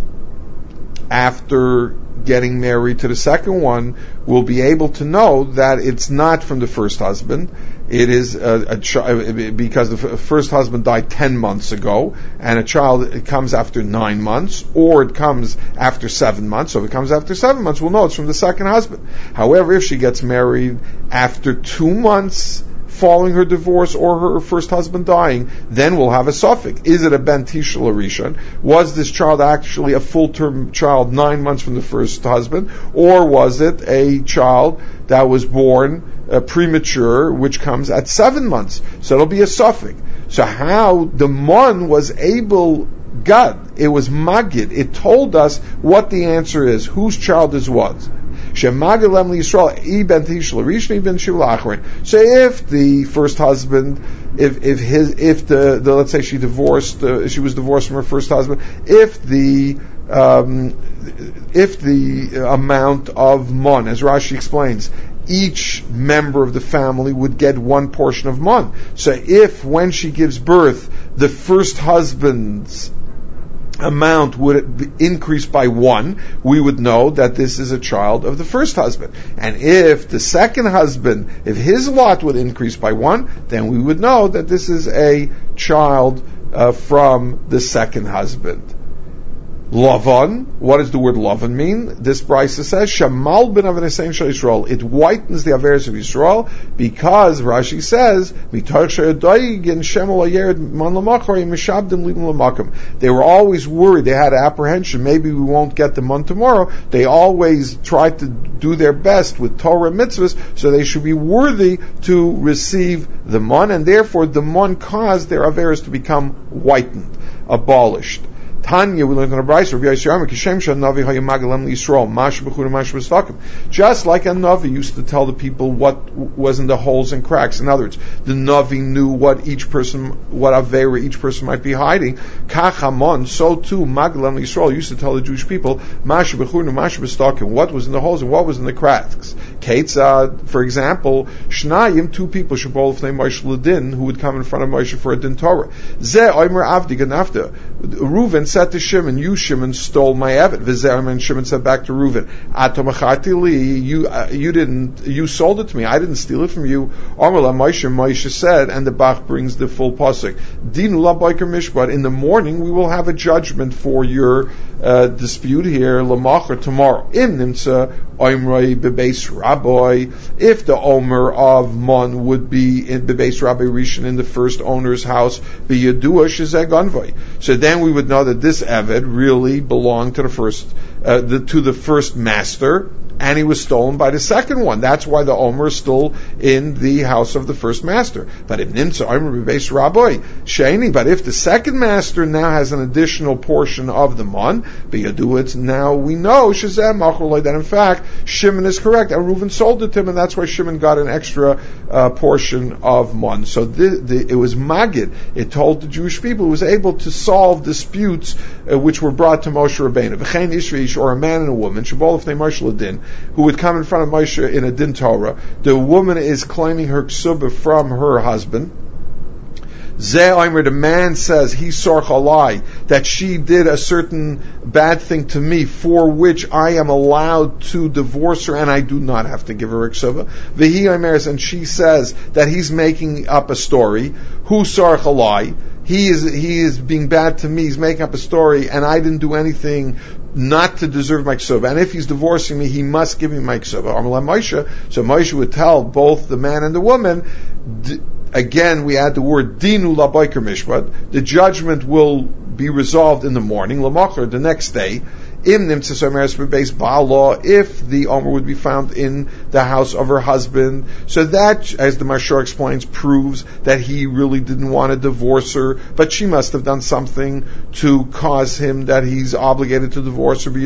after getting married to the second one, we'll be able to know that it's not from the first husband. It is because the first husband died 10 months ago, and a child, it comes after 9 months, or it comes after 7 months. So if it comes after 7 months, we'll know it's from the second husband. However, if she gets married after 2 months following her divorce or her first husband dying, then we'll have a suffix. Is it a ben tishel rishon? Was this child actually a full-term child 9 months from the first husband, or was it a child that was born premature, which comes at 7 months? So it'll be a suffix. So how the mon was able, God, it was magid, it told us what the answer is, whose child this was. So if the first husband, let's say she was divorced from her first husband, if the amount of mon, as Rashi explains, each member of the family would get one portion of mon. So if when she gives birth, the first husband's amount would increase by 1, we would know that this is a child of the first husband. And if the second husband, if his lot would increase by 1, then we would know that this is a child from the second husband. Lavan, what does the word Lavan mean? This Brisa says, Shamal ben Avanesein shel Yisrael. It whitens the Averes of Yisrael because Rashi says, they were always worried, they had apprehension, maybe we won't get the mon tomorrow. They always tried to do their best with Torah mitzvahs, so they should be worthy to receive the mon, and therefore the mon caused their Averes to become whitened, abolished. Tanya, we learned in a Brisa, just like a Navi used to tell the people what was in the holes and cracks. In other words, the Navi knew what Avera each person might be hiding. Kachamon, so too, Maglam Yisrael used to tell the Jewish people, what was in the holes and what was in the cracks. Ketzad, for example, Shnayim, two people, who would come in front of Moshe for a din Torah. Reuven said to Shimon, you Shimon stole my evet. And Shimon said back to Reuven, you sold it to me. I didn't steal it from you. Moshe said, and the Bach brings the full pasuk. Dinu la boiker mishpat. In the morning we will have a judgment for your dispute here. Lamachar tomorrow. Im nimtza oimrei bebeis rabbi. If the omer of mon would be in bebeis rabbi Rishon in the first owner's house, be yadua shezeh ganvai. So then we would know that this Eved really belonged to the first master, and he was stolen by the second one. That's why the Omer is still in the house of the first master. But if Nimtza Omer Bebeis Rabbi Sheni, but if the second master now has an additional portion of the mon, B'Yaduit, now we know Shazam Macholoi that in fact Shimon is correct, and Reuven sold it to him, and that's why Shimon got an extra portion of mon. So it was Magid. It told the Jewish people it was able to solve disputes which were brought to Moshe Rabbeinu. V'chein Ishreish, or a man and a woman, Shabol Ifnei Moshe Ladin, who would come in front of Moshe in a din Torah. The woman is claiming her ksuba from her husband. The man says he saw chalai, that she did a certain bad thing to me for which I am allowed to divorce her and I do not have to give her a ksuba. And she says that he's making up a story. Who saw chalai? He is being bad to me. He's making up a story, and I didn't do anything not to deserve my ksuba. And if he's divorcing me, he must give me my ksuba. So Moshe would tell both the man and the woman. Again, we add the word dinu la boiker mishpat. The judgment will be resolved in the morning, lamachar, the next day. If the Omer would be found in the house of her husband. So that, as the Mashar explains, proves that he really didn't want to divorce her, but she must have done something to cause him that he's obligated to divorce her.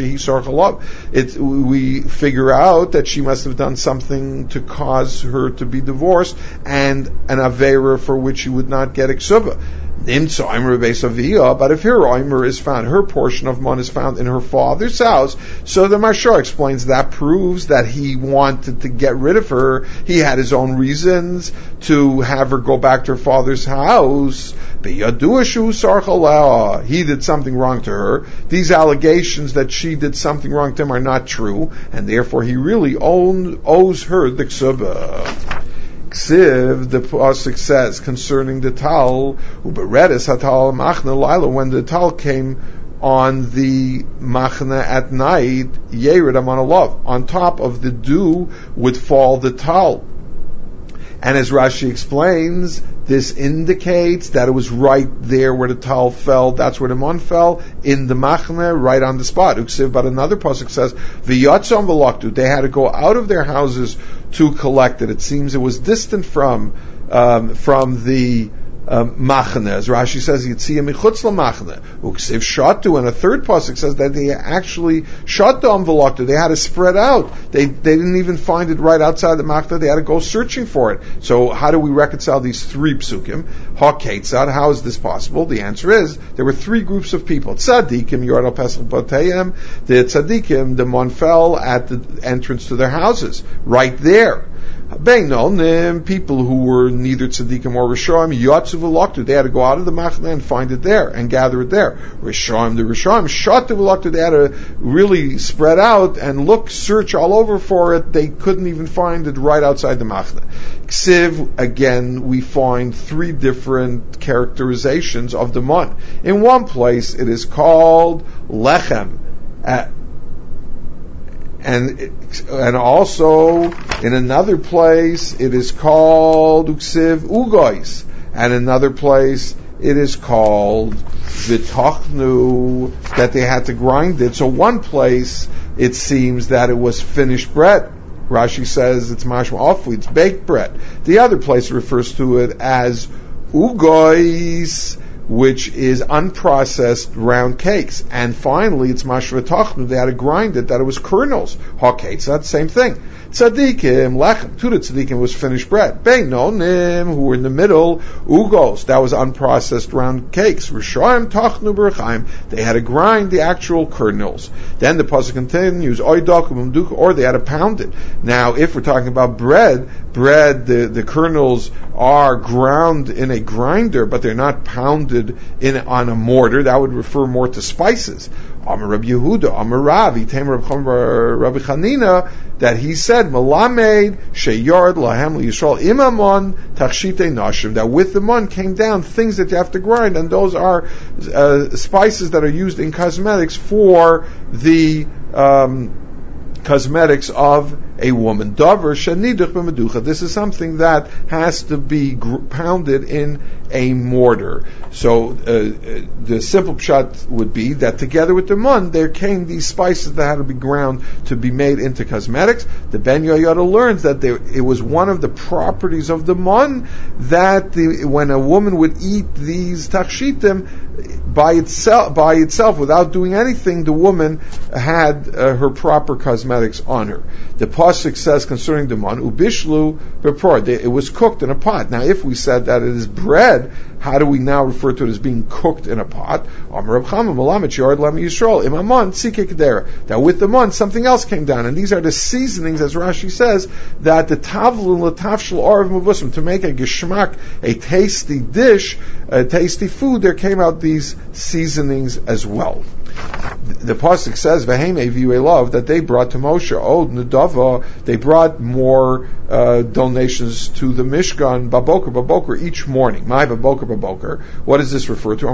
We figure out that she must have done something to cause her to be divorced, and an Avera for which she would not get a ksuba. But if her Omer is found, her portion of mon is found in her father's house, so the Mashar explains that proves that he wanted to get rid of her. He had his own reasons to have her go back to her father's house. He did something wrong to her. These allegations that she did something wrong to him are not true, and therefore he really owes her the ksuba. Ksiv, the pasuk says concerning the tal, uberedis hatal machna laila, when the tal came on the machna at night, yered amon alav, on top of the dew would fall the tal. And as Rashi explains, this indicates that it was right there where the tal fell, that's where the mon fell, in the machna, right on the spot. Uksiv, but another pasuk says, v'yatzam v'laktu, they had to go out of their houses to collect it. It seems it was distant from the machna, as Rashi says, Yitziyah michutz lamachna. Uksiv shatu, and a third pasuk says that they actually shatu amvelaktu. They had to spread out. They didn't even find it right outside the machna. They had to go searching for it. So how do we reconcile these three psukim? Ha-ketzad, how is this possible? The answer is there were three groups of people. Tzadikim yord al pesach batayim. The tzadikim, the mon fell at the entrance to their houses, right there. Beinonim, people who were neither tzaddikim or rishonim, yatzu v'laktu, they had to go out of the machna and find it there and gather it there. The rishonim, shatu v'laktu, they had to really spread out and search all over for it. They couldn't even find it right outside the machna. Ksiv, again, we find three different characterizations of the mun. In one place, it is called lechem, and also in another place it is called uksiv ugois, and another place it is called v'tochnu, that they had to grind it. So one place it seems that it was finished bread. Rashi says it's mashma ofli, it's baked bread. The other place refers to it as ugois, which is unprocessed round cakes. And finally, it's mashva tochnu, they had to grind it, that it was kernels. Haketz, that's the same thing. Tzadikim, lechem, to the tzadikim was finished bread. Beinonim, who were in the middle, ugos, that was unprocessed round cakes. Rishonim, tochnu, berchaim, they had to grind the actual kernels. Then the pasuk continues, oidakum umduk, or they had to pound it. Now, if we're talking about bread, the kernels are ground in a grinder, but they're not pounded on a mortar. That would refer more to spices. Amar Rabbi Yehuda, Amar Rav, Yitem Rabbi Chanina, that he said, Malamed sheyard lahem liyisrael imamon tachshite nashim, that with the mun came down things that you have to grind, and those are spices that are used in cosmetics for the cosmetics of a woman. Davar sheniduch b'meducha. This is something that has to be pounded in a mortar. So the simple pshat would be that together with the mun, there came these spices that had to be ground to be made into cosmetics. The Ben Yoyada learns that it was one of the properties of the mun that when a woman would eat these tachshitim, by itself, without doing anything, the woman had her proper cosmetics on her. The pasuk says concerning the mun, ubishlu bepor, it was cooked in a pot. Now, if we said that it is bread, how do we now refer to it as being cooked in a pot? That with the mun, something else came down, and these are the seasonings, as Rashi says, that the tavlun latavshel arav mavusim, to make a geshmak, a tasty dish, a tasty food, there came out these seasonings as well. The pasuk says, "V'heim eviu elav," that they brought to Moshe od nedava. They brought more donations to the Mishkan baboker each morning. My baboker. What does this refer to?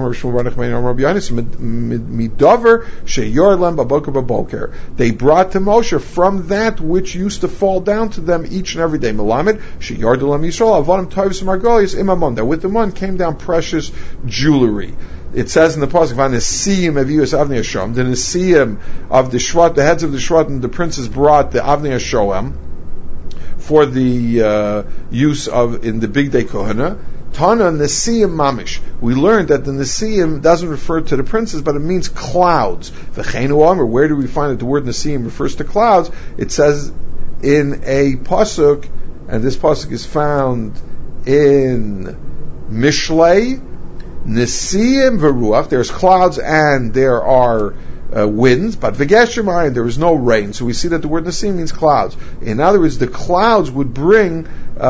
Midavar sheyorlem baboker. They brought to Moshe from that which used to fall down to them each and every day. Melamed sheyordelem Yisrael avadim tovs margolis imamon. That with the one came down precious jewelry. It says in the pasuk, "V'nesiyim avius avnei hashem." The nesiyim of the shvat, the heads of the shvat, and the princes brought the avnei hashem for the use of in the big day kohana. Tana nesiyim mamish. We learned that the nesiyim doesn't refer to the princes, but it means clouds. V'cheinu amar. Where do we find that the word nesiyim refers to clouds? It says in a pasuk, and this pasuk is found in Mishlei. Nesiyim v'ruach, there's clouds and there are winds, but v'geshemayim, there is no rain. So we see that the word nesiyim means clouds. In other words, the clouds would bring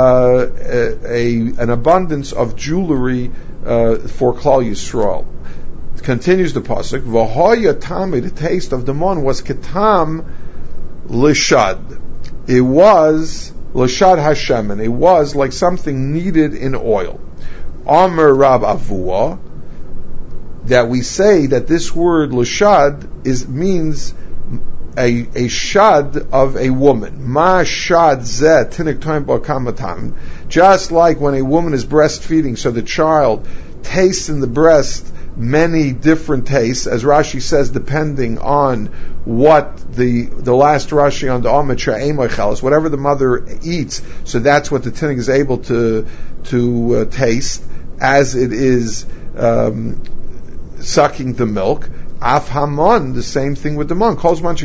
an abundance of jewelry for Klal Yisrael. Continues the pasuk, v'hoya tamei, the taste of the mon was ketam lishad. It was lishad hashemen. It was like something kneaded in oil. Amar Rab Avua, that we say that this word l'shad means a shad of a woman. Ma shad zeh tinik toim bo kamatam. Just like when a woman is breastfeeding, so the child tastes in the breast many different tastes, as Rashi says, depending on what the last Rashi on the Amid Sha'emoichelis, whatever the mother eats, so that's what the tinnig is able to taste as it is sucking the milk. Af Haman, the same thing with the mon.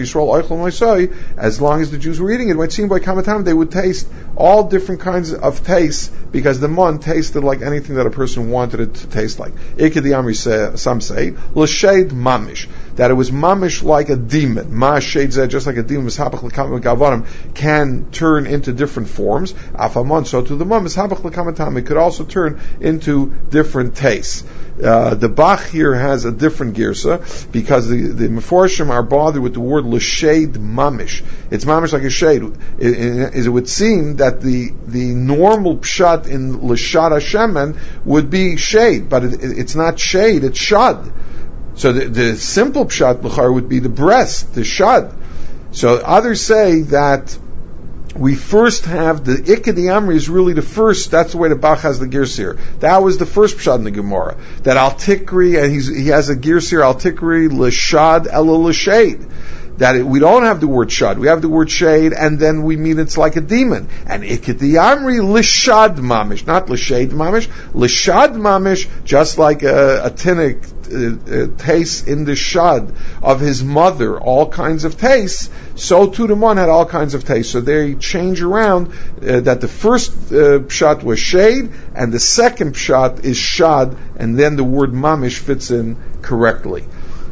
As long as the Jews were eating it, when seen by Kamatam, they would taste all different kinds of tastes, because the mon tasted like anything that a person wanted it to taste like. Some say, l'shed mamish, that it was mamish like a demon. Ma sheidzeh, just like a demon, mishabach l'kam gavanim, can turn into different forms. Afamon, so to the mum, mishabach l'kam tam, it could also turn into different tastes. The Bach here has a different girsa because the Meforshim are bothered with the word l'shed mamish. It's mamish like a shade. It would seem that the normal pshat in l'shad hashemen would be shade, but it's not shade, it's shad. So the simple pshat l'char would be the breast, the shad. So others say that we first have the Ikadi Amri is really the first. That's the way the Bach has the Girsir. That was the first pshat in the Gemara. That Al Tikri, and he has a Girsir Al Tikri l'shad ela l'shade. That we don't have the word shad, we have the word shade, and then we mean it's like a demon. And Ikadi Amri l'shad mamish, not l'shade mamish, l'shad mamish, just like a tinnik tastes in the shad of his mother, all kinds of tastes, so too the mon had all kinds of tastes. So they change around that the first pshat was shade, and the second pshat is shad, and then the word mamish fits in correctly.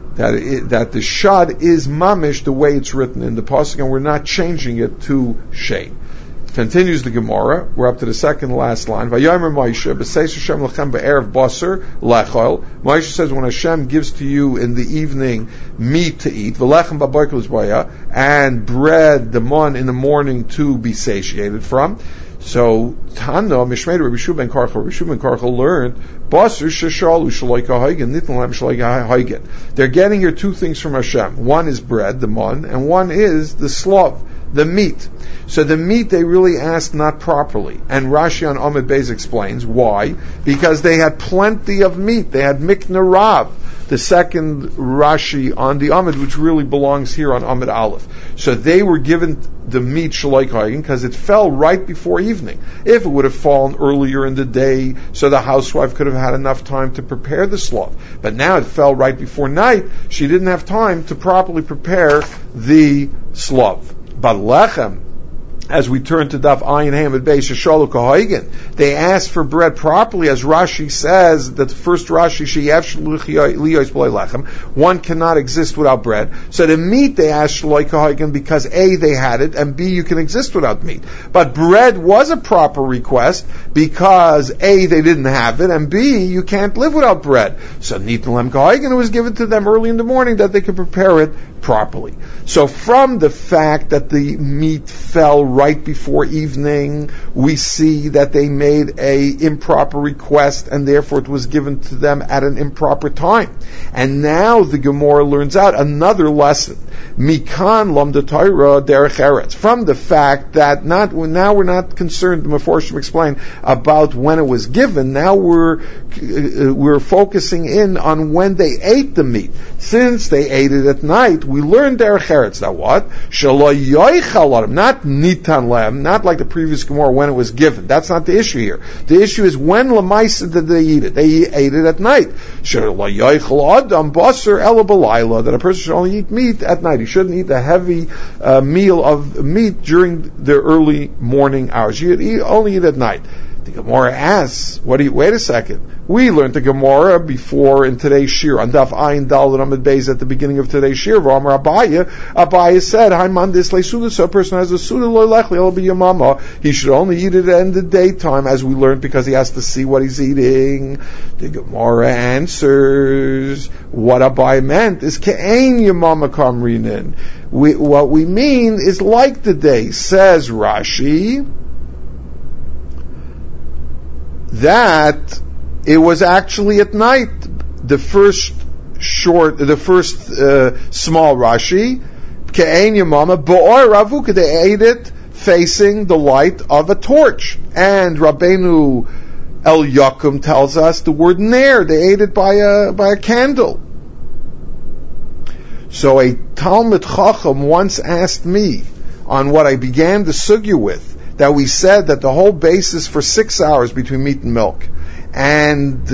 That the shad is mamish the way it's written in the pasuk, and we're not changing it to shade. Continues the Gemara. We're up to the second last line. Vayomer Moshe b'seis Hashem lechem be'erev basar lechol. Moshe says when Hashem gives to you in the evening meat to eat, v'lechem b'boker l'zbaya, and bread, the mon in the morning to be satiated from. So Tana Mishmei Rabbi Shua ben Karchel. Rabbi Shua ben Karchel learned basar sheshalu shaloi kahaygen nitn lem shaloi kahaygen. They're getting here two things from Hashem. One is bread, the mon, and one is the slav, the meat. So the meat they really asked not properly. And Rashi on Amud Beis explains why. Because they had plenty of meat. They had mikna rav, the second Rashi on the Amud, which really belongs here on Amud Aleph. So they were given the meat shaloi kahaygen because it fell right before evening. If it would have fallen earlier in the day, so the housewife could have had enough time to prepare the slav. But now it fell right before night. She didn't have time to properly prepare the slav. But lechem, as we turn to Daf Ayin Hamid Beis Shalu Kahaygen, they asked for bread properly, as Rashi says that the first Rashi lechem, one cannot exist without bread. So the meat they asked Shaloi Kahaygen because A, they had it, and B, you can exist without meat. But bread was a proper request because A, they didn't have it, and B, you can't live without bread. So Nitin Lem Kahaygen, it was given to them early in the morning that they could prepare it properly. So from the fact that the meat fell right before evening, we see that they made a improper request, and therefore it was given to them at an improper time. And now the Gemara learns out another lesson. Mikan lamda Torah derech eretz. From the fact that now we're not concerned, the Meforshim explain, about when it was given. Now we're focusing in on when they ate the meat. Since they ate it at night, we learned derech eretz. Now what? Shelo yoichal adam, not nitan lem, not like the previous Gemara when it was given. That's not the issue here. The issue is when lemaisa did they eat it? They ate it at night. Shelo yoichal adam basar ela b'layla, that a person should only eat meat at night. He shouldn't eat a heavy meal of meat during the early morning hours. You only eat at night. The Gemara asks, wait a second. We learned the Gemara before in today's shir, on Daf Ayin Daled Amud Beis at the beginning of today's shir. V'amar Abaya said, Haiman dis leisuda, so a person has a suda lo lechli, it'll be your mama. He should only eat it in the daytime, as we learned, because he has to see what he's eating. The Gemara answers, what Abaya meant is ke'ein your mama kamrinin. What we mean is like the day, says Rashi, that it was actually at night. The first small Rashi, Ke'ein Yamama, Bo'or Ravuka, they ate it facing the light of a torch. And Rabbeinu El Yakum tells us the word Ner, they ate it by a candle. So a Talmud Chacham once asked me on what I began the sugya with, that we said that the whole basis for 6 hours between meat and milk, and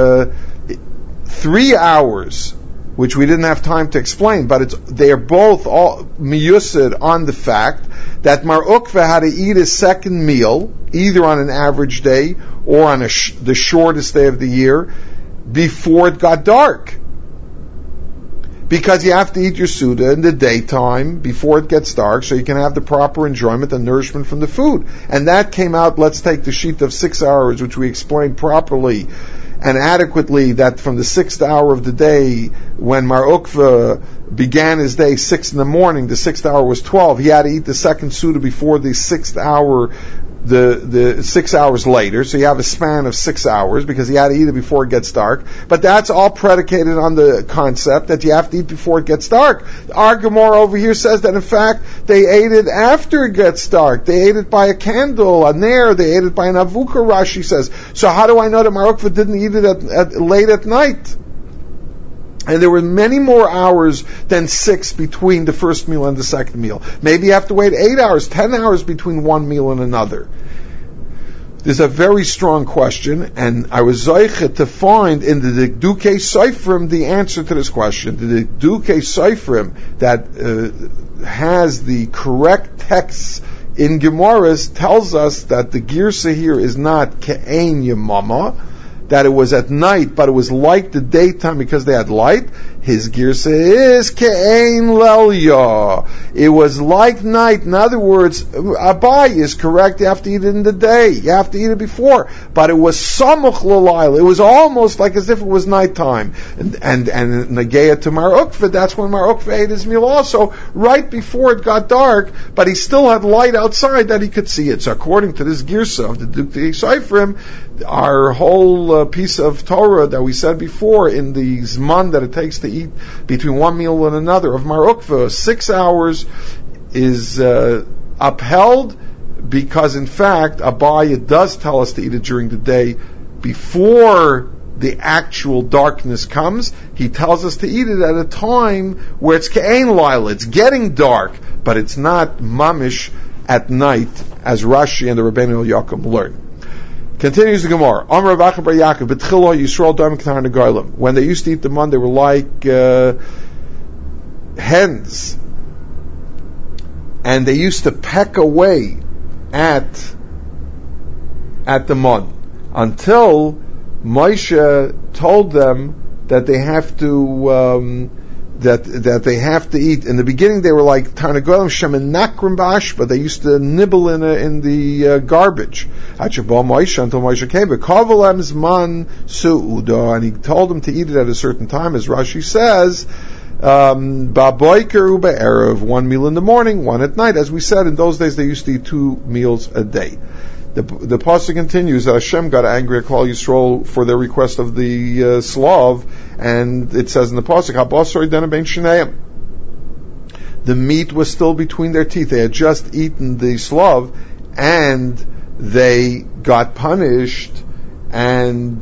3 hours, which we didn't have time to explain, but they are both all miyusad on the fact that Mar Ukva had to eat his second meal, either on an average day or on the shortest day of the year, before it got dark. Because you have to eat your Suda in the daytime before it gets dark so you can have the proper enjoyment and nourishment from the food. And that came out, let's take the sheet of 6 hours, which we explained properly and adequately, that from the 6th hour of the day, when Mar Ukva began his day 6 in the morning, the 6th hour was 12. He had to eat the second Suda before the 6th hour, the 6 hours later. So you have a span of 6 hours because he had to eat it before it gets dark. But that's all predicated on the concept that you have to eat before it gets dark. Our Gemara over here says that in fact they ate it after it gets dark. They ate it by a candle, a nair. They ate it by an avuka, Rashi says. So how do I know that Mar Ukva didn't eat it late at night? And there were many more hours than 6 between the first meal and the second meal. Maybe you have to wait 8 hours, 10 hours between one meal and another. There's a very strong question, and I was zoichet to find in the Dikdukei Seifrim the answer to this question. The Dikdukei Seifrim that has the correct texts in Gemaras tells us that the girsa here is not Ke'ein Yemama, that it was at night, but it was like the daytime because they had light. His girsa is Ke'ein Lelya. It was like night. In other words, Abai is correct. You have to eat it in the day. You have to eat it before. But it was Samuch L'Layla. It was almost like as if it was nighttime. And Nageya to Mar Ukva, that's when Mar Ukva ate his meal also, right before it got dark, but he still had light outside that he could see it. So according to this girsa of the Dikdukei Seifrim, our whole piece of Torah that we said before in the Zman that it takes to eat between one meal and another of Mar Ukva, 6 hours is upheld because in fact Abaya does tell us to eat it during the day before the actual darkness comes. He tells us to eat it at a time where it's Ke'ein Laila, it's getting dark, but it's not mamish at night as Rashi and the Rabbeinu Yaakov learn. Continues the Gemara. Amar Rav Acha bar Yaakov, B'tchila Yisrael Dam K'tar Negolim. When they used to eat the man, they were like hens, and they used to peck away at the man until Moshe told them that they have to that they have to eat. In the beginning, they were like Tarnagolim Shemenakrim Ba'ashba. They used to nibble in the garbage. Until Moshe came, Kavalem Zman Su'uda, and he told them to eat it at a certain time, as Rashi says, Ba'boiker u'ba'erev, one meal in the morning, one at night. As we said, in those days they used to eat 2 meals a day. The pasuk continues that Hashem got angry at Klal Yisrael for their request of the slav, and it says in the pasuk, "Habasor dena ben shnayim." The meat was still between their teeth. They had just eaten the slav, and they got punished, and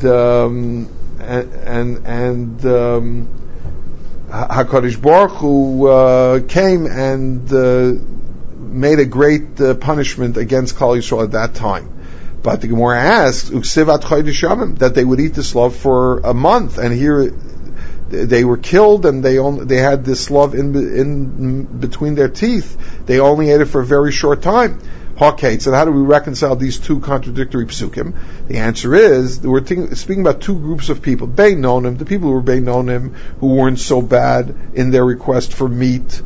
HaKadosh Baruch Hu came and made a great punishment against Klal Yisrael at that time. But the Gemara asks, Uksivat Chodesh Yamim, that they would eat the slav for a month, and here they were killed, and they had this slav in between their teeth. They only ate it for a very short time. Okay, so how do we reconcile these two contradictory psukim? The answer is, we're speaking about two groups of people. Beinonim, the people who were Beinonim, who weren't so bad in their request for meat.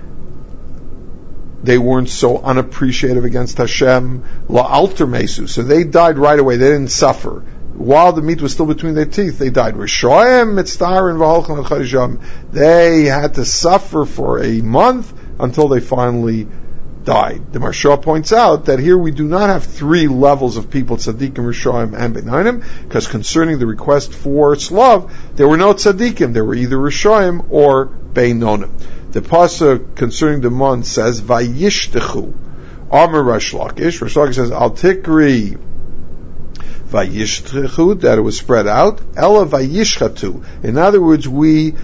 They weren't so unappreciative against Hashem. La'alter mesu, so they died right away. They didn't suffer. While the meat was still between their teeth, they died. Rishoyim mitztarin v'holchan l'chodesham. They had to suffer for a month until they finally died. The Maharsha points out that here we do not have 3 levels of people, tzaddikim, rishoyim, and beinonim, because concerning the request for slav, there were no tzaddikim. There were either rishoyim or beinonim. The pasuk concerning the month says, "Vayishtechu." Amar Rish Lakish. Rish Lakish says, "Al tikri vayishtechu," that it was spread out. Ela vayishchatu. In other words, we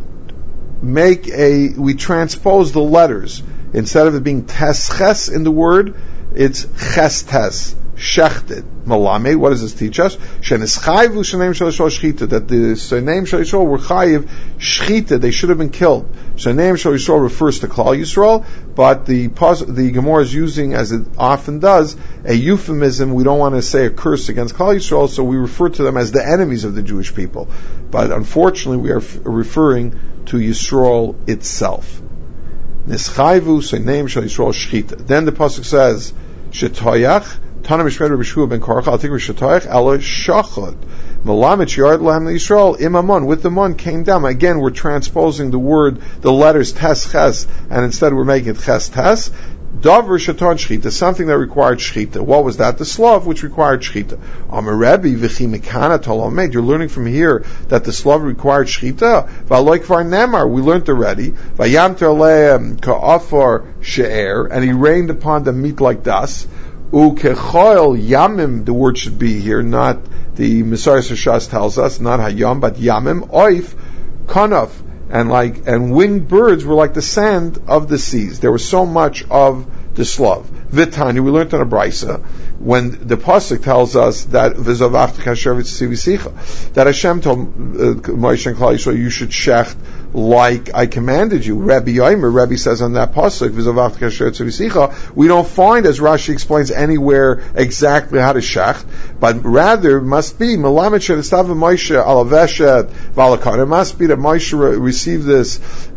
transpose the letters. Instead of it being tes ches in the word, it's ches tes. shechted. Malame, what does this teach us? Shenischayvu shenem shel Yisrael shchita, that the shenem shel Yisrael were chayiv shchita, they should have been killed. Shenem shel Yisrael refers to Klal Yisrael, but the Gemara is using, as it often does, a euphemism. We don't want to say a curse against Klal Yisrael, so we refer to them as the enemies of the Jewish people. But unfortunately, we are referring to Yisrael itself. Nischayvu shenem shel Yisrael shchita. Then the pasuk says, Shetoyach, Tana Mishmed Rabbi Shua ben Korach, I'll take Shetoyach, Ela Shachot. Malamit Yard Lam Yisrael, Imamon, with the Mon came down. Again, we're transposing the letters Tes Ches, and instead we're making it Ches Tes. Dover Shaton Shchita, something that required Shchita. What was that? The Slav, which required Shchita. Amar Rebbe, V'chi Mekana Tolomed, you're learning from here that the Slav required Shchita. V'aloik Var Nemar, we learned already. V'yam Terleim Ka'afar She'er, and he rained upon them meat like dust. Ukechoil Yamim, the word should be here, not the Messiah Shas tells us, not Hayam, but Yamim, Oif, Kanaf, and winged birds were like the sand of the seas. There was so much of the Slav. Vitani, we learned in a Brisa, when the pasuk tells us that that Hashem told Moshe and Klal Yisrael, you should shecht like I commanded you. Rabbi says on that pasuk, we don't find, as Rashi explains, anywhere exactly how to shecht, but rather must be Melamed Moshe alaveshet valakar. It must be that Moshe received this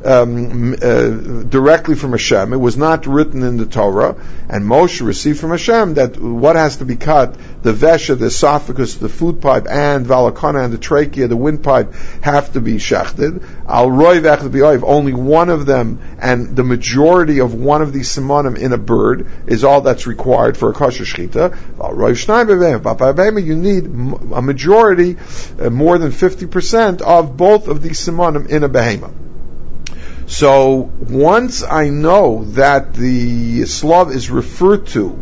directly from Hashem. It was not written in the Torah, and Moshe received from Hashem that what has to be cut, the vesha, the esophagus, the food pipe, and valakana, and the trachea, the windpipe, have to be shechted. Al roiv echad b'oiv, only one of them, and the majority of one of these simonim in a bird is all that's required for a kosher shechita. Al roiv shnai b'veim, but by b'veim you need a majority, more than 50% of both of these simonim in a behema. So once I know that the Slav is referred to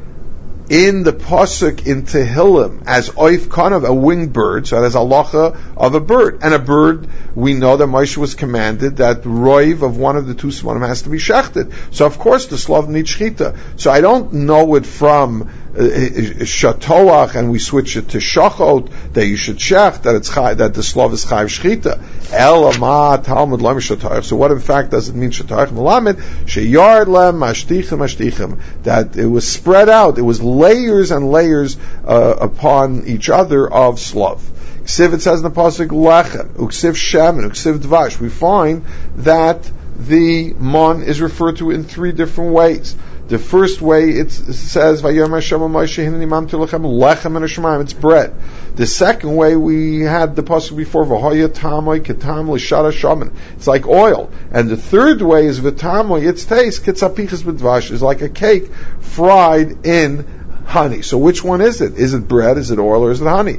in the pasuk in Tehillim as oif kanav, a winged bird, so that's halacha of a bird. And a bird, we know that Moshe was commanded that roiv of one of the two simonim has to be shechted. So of course the Slav needs shechita. So I don't know it from shatoach and we switch it to shachot, that you should shech, that the Slav is chayiv shechita. El ma talmud lam shatoach. So what in fact does it mean shatoach? Melamed sheyard lem mashtichim, that it was spread out, it was layers and layers upon each other of Slav. Ksiv, it says in the pasuk lechem, uksiv shemen, uksiv dvash. We find that the mon is referred to in three different ways. The first way it says Vayom Hashem Moshe Hineni Mamti Lechem Lechem and Hashemayim, it's bread. The second way we had the pasuk before V'hoya Tamoy Ketam L'Shara Shaman, it's like oil. And the third way is V'tamoy, its taste Kitzapichas B'dvash, is like a cake fried in honey. So which one is it? Is it bread? Is it oil? Or is it honey?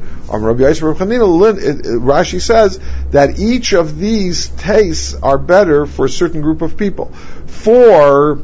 Rashi says that each of these tastes are better for a certain group of people. For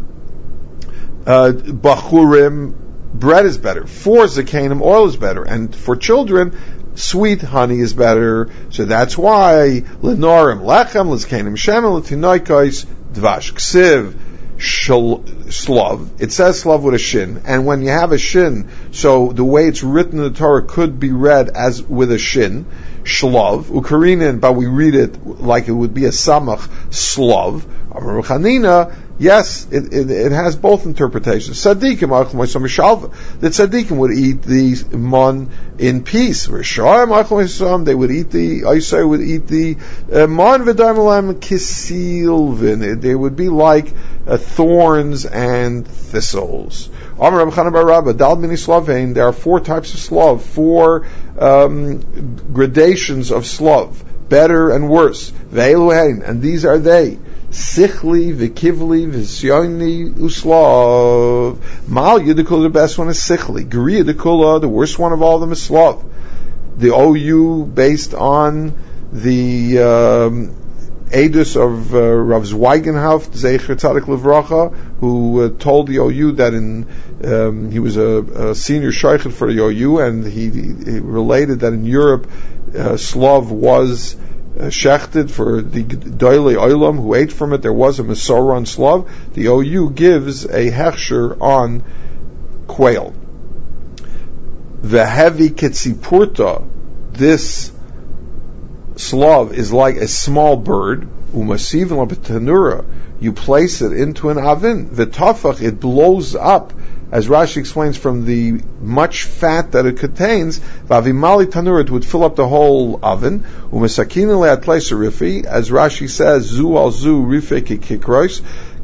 Bachurim, bread is better. For Zakanim, oil is better. And for children, sweet honey is better. So that's why Lenorim, Lechem, Lezakanim, Shemen, Latinoikos, Dvash, Ksiv, Slav. It says Slav with a shin. And when you have a shin, so the way it's written in the Torah could be read as with a shin. Shlav, Ukarinin, but we read it like it would be a samach, Slav. Amar Chanina, yes, it has both interpretations. Tzaddikim, the tzaddikim would eat the mon in peace. They would eat the Isai would eat the mon v'darmalam kisilvin. They would be like thorns and thistles. Amar Reb Chanan bar Rabba, Dal mini Slavein. There are four types of slav, four gradations of slav, better and worse. Ve'eluhein, and these are they. Sichli, Vikivli, Visyoni, Uslav. Mal Yidikula, the best one is Sichli. Guri Yidikula, the worst one of all of them is Slav. The OU based on the Edus of Rav Zweigenhaft, Zecher Tzadik Livracha, who told the OU that he was a senior shaykhid for the OU, and he related that in Europe, Slav was shechted for the Doile Oilam who ate from it. There was a Masorah on Slav. The OU gives a hechsher on quail. Vehevi Ketzipurta, this slav is like a small bird, Umasivin Tanura, you place it into an oven, V'tafach, it blows up, as Rashi explains, from the much fat that it contains, Vavimali Tanura, it would fill up the whole oven, Umasakin Le'atlei Rifi, as Rashi says, Zu al Zu Rife Kikrois,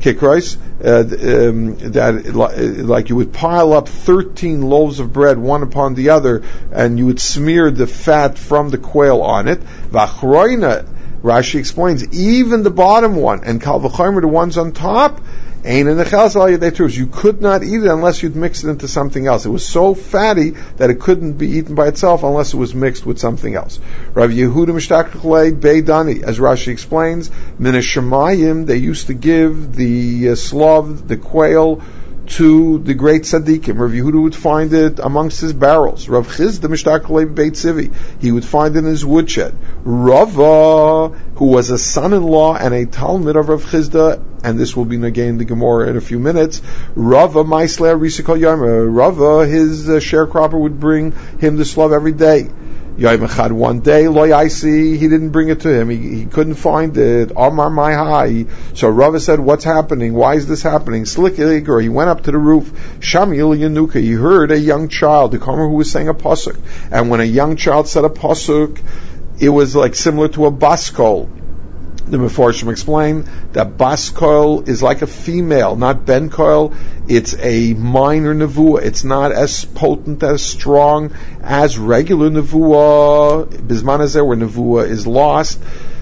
that like you would pile up 13 loaves of bread one upon the other, and you would smear the fat from the quail on it. Vachroina, Rashi explains, even the bottom one, and kal v'chomer, the ones on top, ain't in the chals. You could not eat it unless you'd mix it into something else. It was so fatty that it couldn't be eaten by itself unless it was mixed with something else. Rav Yehuda Mishtachlei Beidani, as Rashi explains, Min Shemayim, they used to give the slav, the quail, to the great tzaddikim. Rav Yehuda would find it amongst his barrels. Rav Chizda Mishtachlei Beit Zivi, he would find it in his woodshed. Rava, who was a son-in-law and a talmid of Rav Chizda, and this will be again in the Gemara in a few minutes. Rava Maisler Risikol Yarma. Rava, his sharecropper, would bring him the slav every day. Yom Echad, one day, Lo Yaisi, he didn't bring it to him. He couldn't find it. Amar Mai Hai. So Rava said, "What's happening? Why is this happening?" Slick, or he went up to the roof. Shamil Yanuka. He heard a young child, the Kamer, who was saying a pasuk. And when a young child said a pasuk, it was like similar to a baskol. The Mefarshim explain that baskol is like a female, not ben koil. It's a minor nevuah. It's not as potent, as strong as regular nevuah. Bisman hazeh, where nevuah is lost.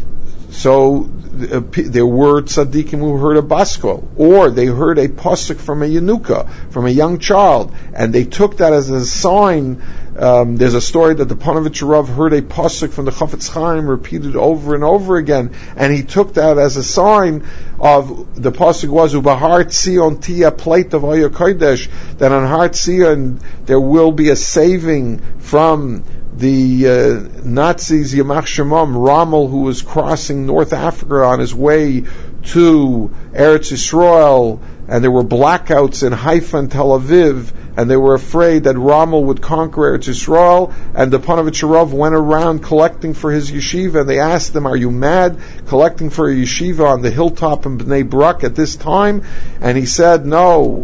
So there were tzaddikim who heard a baskol, or they heard a pasuk from a yenuka, from a young child, and they took that as a sign. There's a story that the Panovich Rav heard a pasuk from the Chafetz Chaim repeated over and over again, and he took that as a sign of the pasuk was Ubahar Tzion Tia Plate of Haya Kodesh, that on Har Tzion there will be a saving from the Nazis, Yamach Shemam, Rommel, who was crossing North Africa on his way to Eretz Yisrael, and there were blackouts in Haifa and Tel Aviv, and they were afraid that Rommel would conquer Eretz Yisrael, and the Panovich Rav went around collecting for his yeshiva, and they asked him, "Are you mad, collecting for a yeshiva on the hilltop in Bnei Brak at this time?" And he said, "No,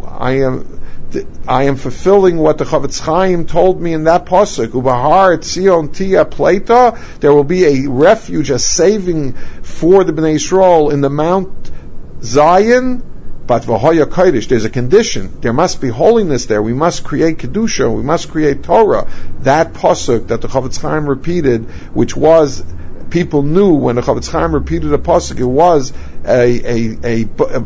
I am fulfilling what the Chafetz Chaim told me in that pasuk. Ubahar Tzion Tia Pleta. There will be a refuge, a saving for the Bnei Yisrael in the Mount Zion. But v'hoya kodesh, there's a condition. There must be holiness there. We must create kedusha. We must create Torah." That pasuk that the Chafetz Chaim repeated, which was, people knew when the Chafetz Chaim repeated a pasuk, it was a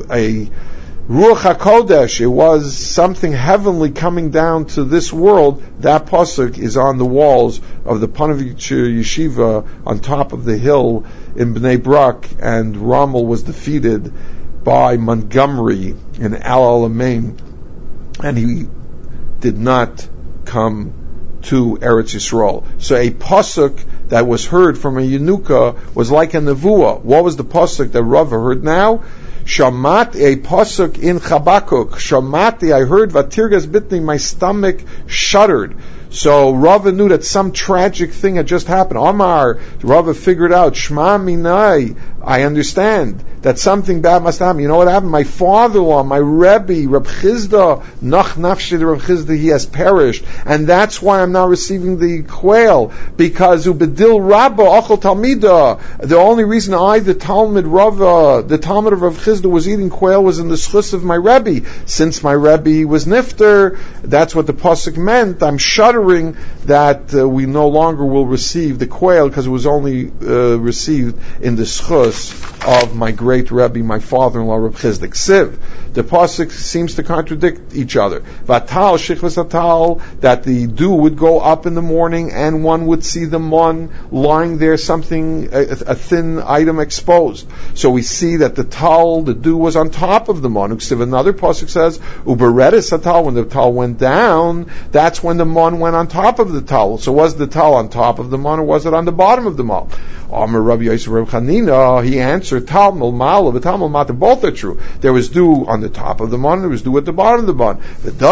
Ruach HaKodesh, it was something heavenly coming down to this world. That pasuk is on the walls of the Panovich Yeshiva on top of the hill in Bnei Brak, and Rommel was defeated by Montgomery in Al Alamein, and he did not come to Eretz Yisrael. So a pasuk that was heard from a Yenuka was like a nevuah. What was the pasuk that Rava heard now? Shamati, a pasuk in Chabakuk. Shamati, I heard, Vatirgas Bitni, my stomach shuddered. So Rava knew that some tragic thing had just happened. Omar, Rava figured out, Shma Minai, I understand that something bad must happen. You know what happened? My father-in-law, my Rebbe, Reb Chizda, Nach Nafshi Reb Chizda, he has perished. And that's why I'm now receiving the quail. Because Ubedil Rabba, Achol Talmida, the only reason I, the Talmud Rava, the Talmud of Reb Chizda was eating quail was in the schus of my Rebbe. Since my Rebbe was nifter, that's what the pasuk meant. I'm shuddering that we no longer will receive the quail because it was only received in the schus of my great Rebbe, my father-in-law, Reb Chizda. Siv, the pasuk seems to contradict each other. Vatal, shichvas atal, that the dew would go up in the morning and one would see the mon lying there, something, a thin item exposed. So we see that the tal, the dew was on top of the mon. Another pasuk says, uberedis atal, when the tal went down, that's when the mon went on top of the tal. So was the tal on top of the mon or was it on the bottom of the mon? Amar Rabbi Yosef Reb Chanina, he answered, Talmud Lamala, V'Tamal Mata, both are true. There was dew on the top of the mon, there was dew at the bottom of the mon.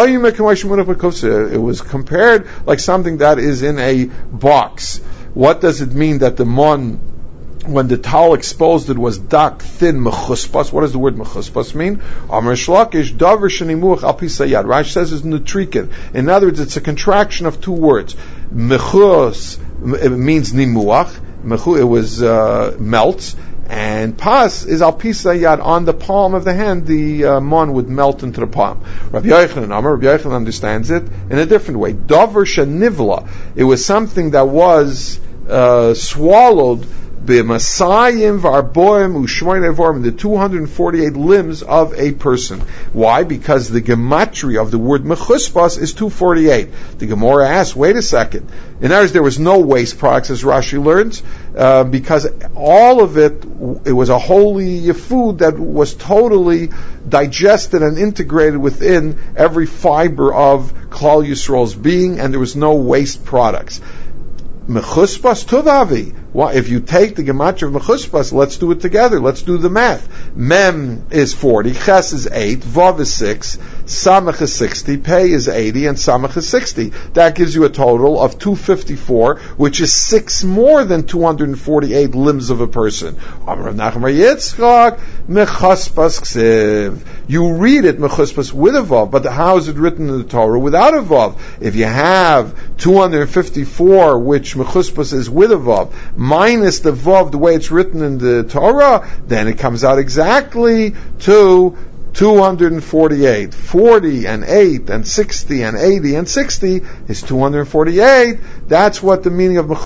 It was compared like something that is in a box. What does it mean that the mon, when the towel exposed it, was dak, thin, mechuspas? What does the word mechuspas mean? Amar Shlakish, davar shenimuach al pisayad. Rashi says it's nutrikin. In other words, it's a contraction of two words. Mechus, it means nimuach. Mechu, it was melts. And pas is al pisayad, on the palm of the hand, the mon would melt into the palm. Rabbi Yochanan understands it in a different way. Davar shenivla. It was something that was swallowed, the 248 limbs of a person. Why? Because the gematria of the word mechuspas is 248. The Gemara asks, wait a second. In other words, there was no waste products, as Rashi learns, because all of it was a holy food that was totally digested and integrated within every fiber of Klal Yisrael's being, and there was no waste products. Mechuspas tuvavi. Well, if you take the gematria of mechuspas, let's do it together. Let's do the math. Mem is 40, ches is 8, vav is 6, samach is 60, pei is 80, and samach is 60. That gives you a total of 254, which is 6 more than 248 limbs of a person. Amar Nachman bar Yitzchak, mechuspas ksiv. You read it mechuspas with a vav, but how is it written in the Torah without a vav? If you have 254, which mechuspas is with a vav, minus the vav, the way it's written in the Torah, then it comes out exactly to 248. 40 and 8 and 60 and 80 and 60 is 248. That's what the meaning of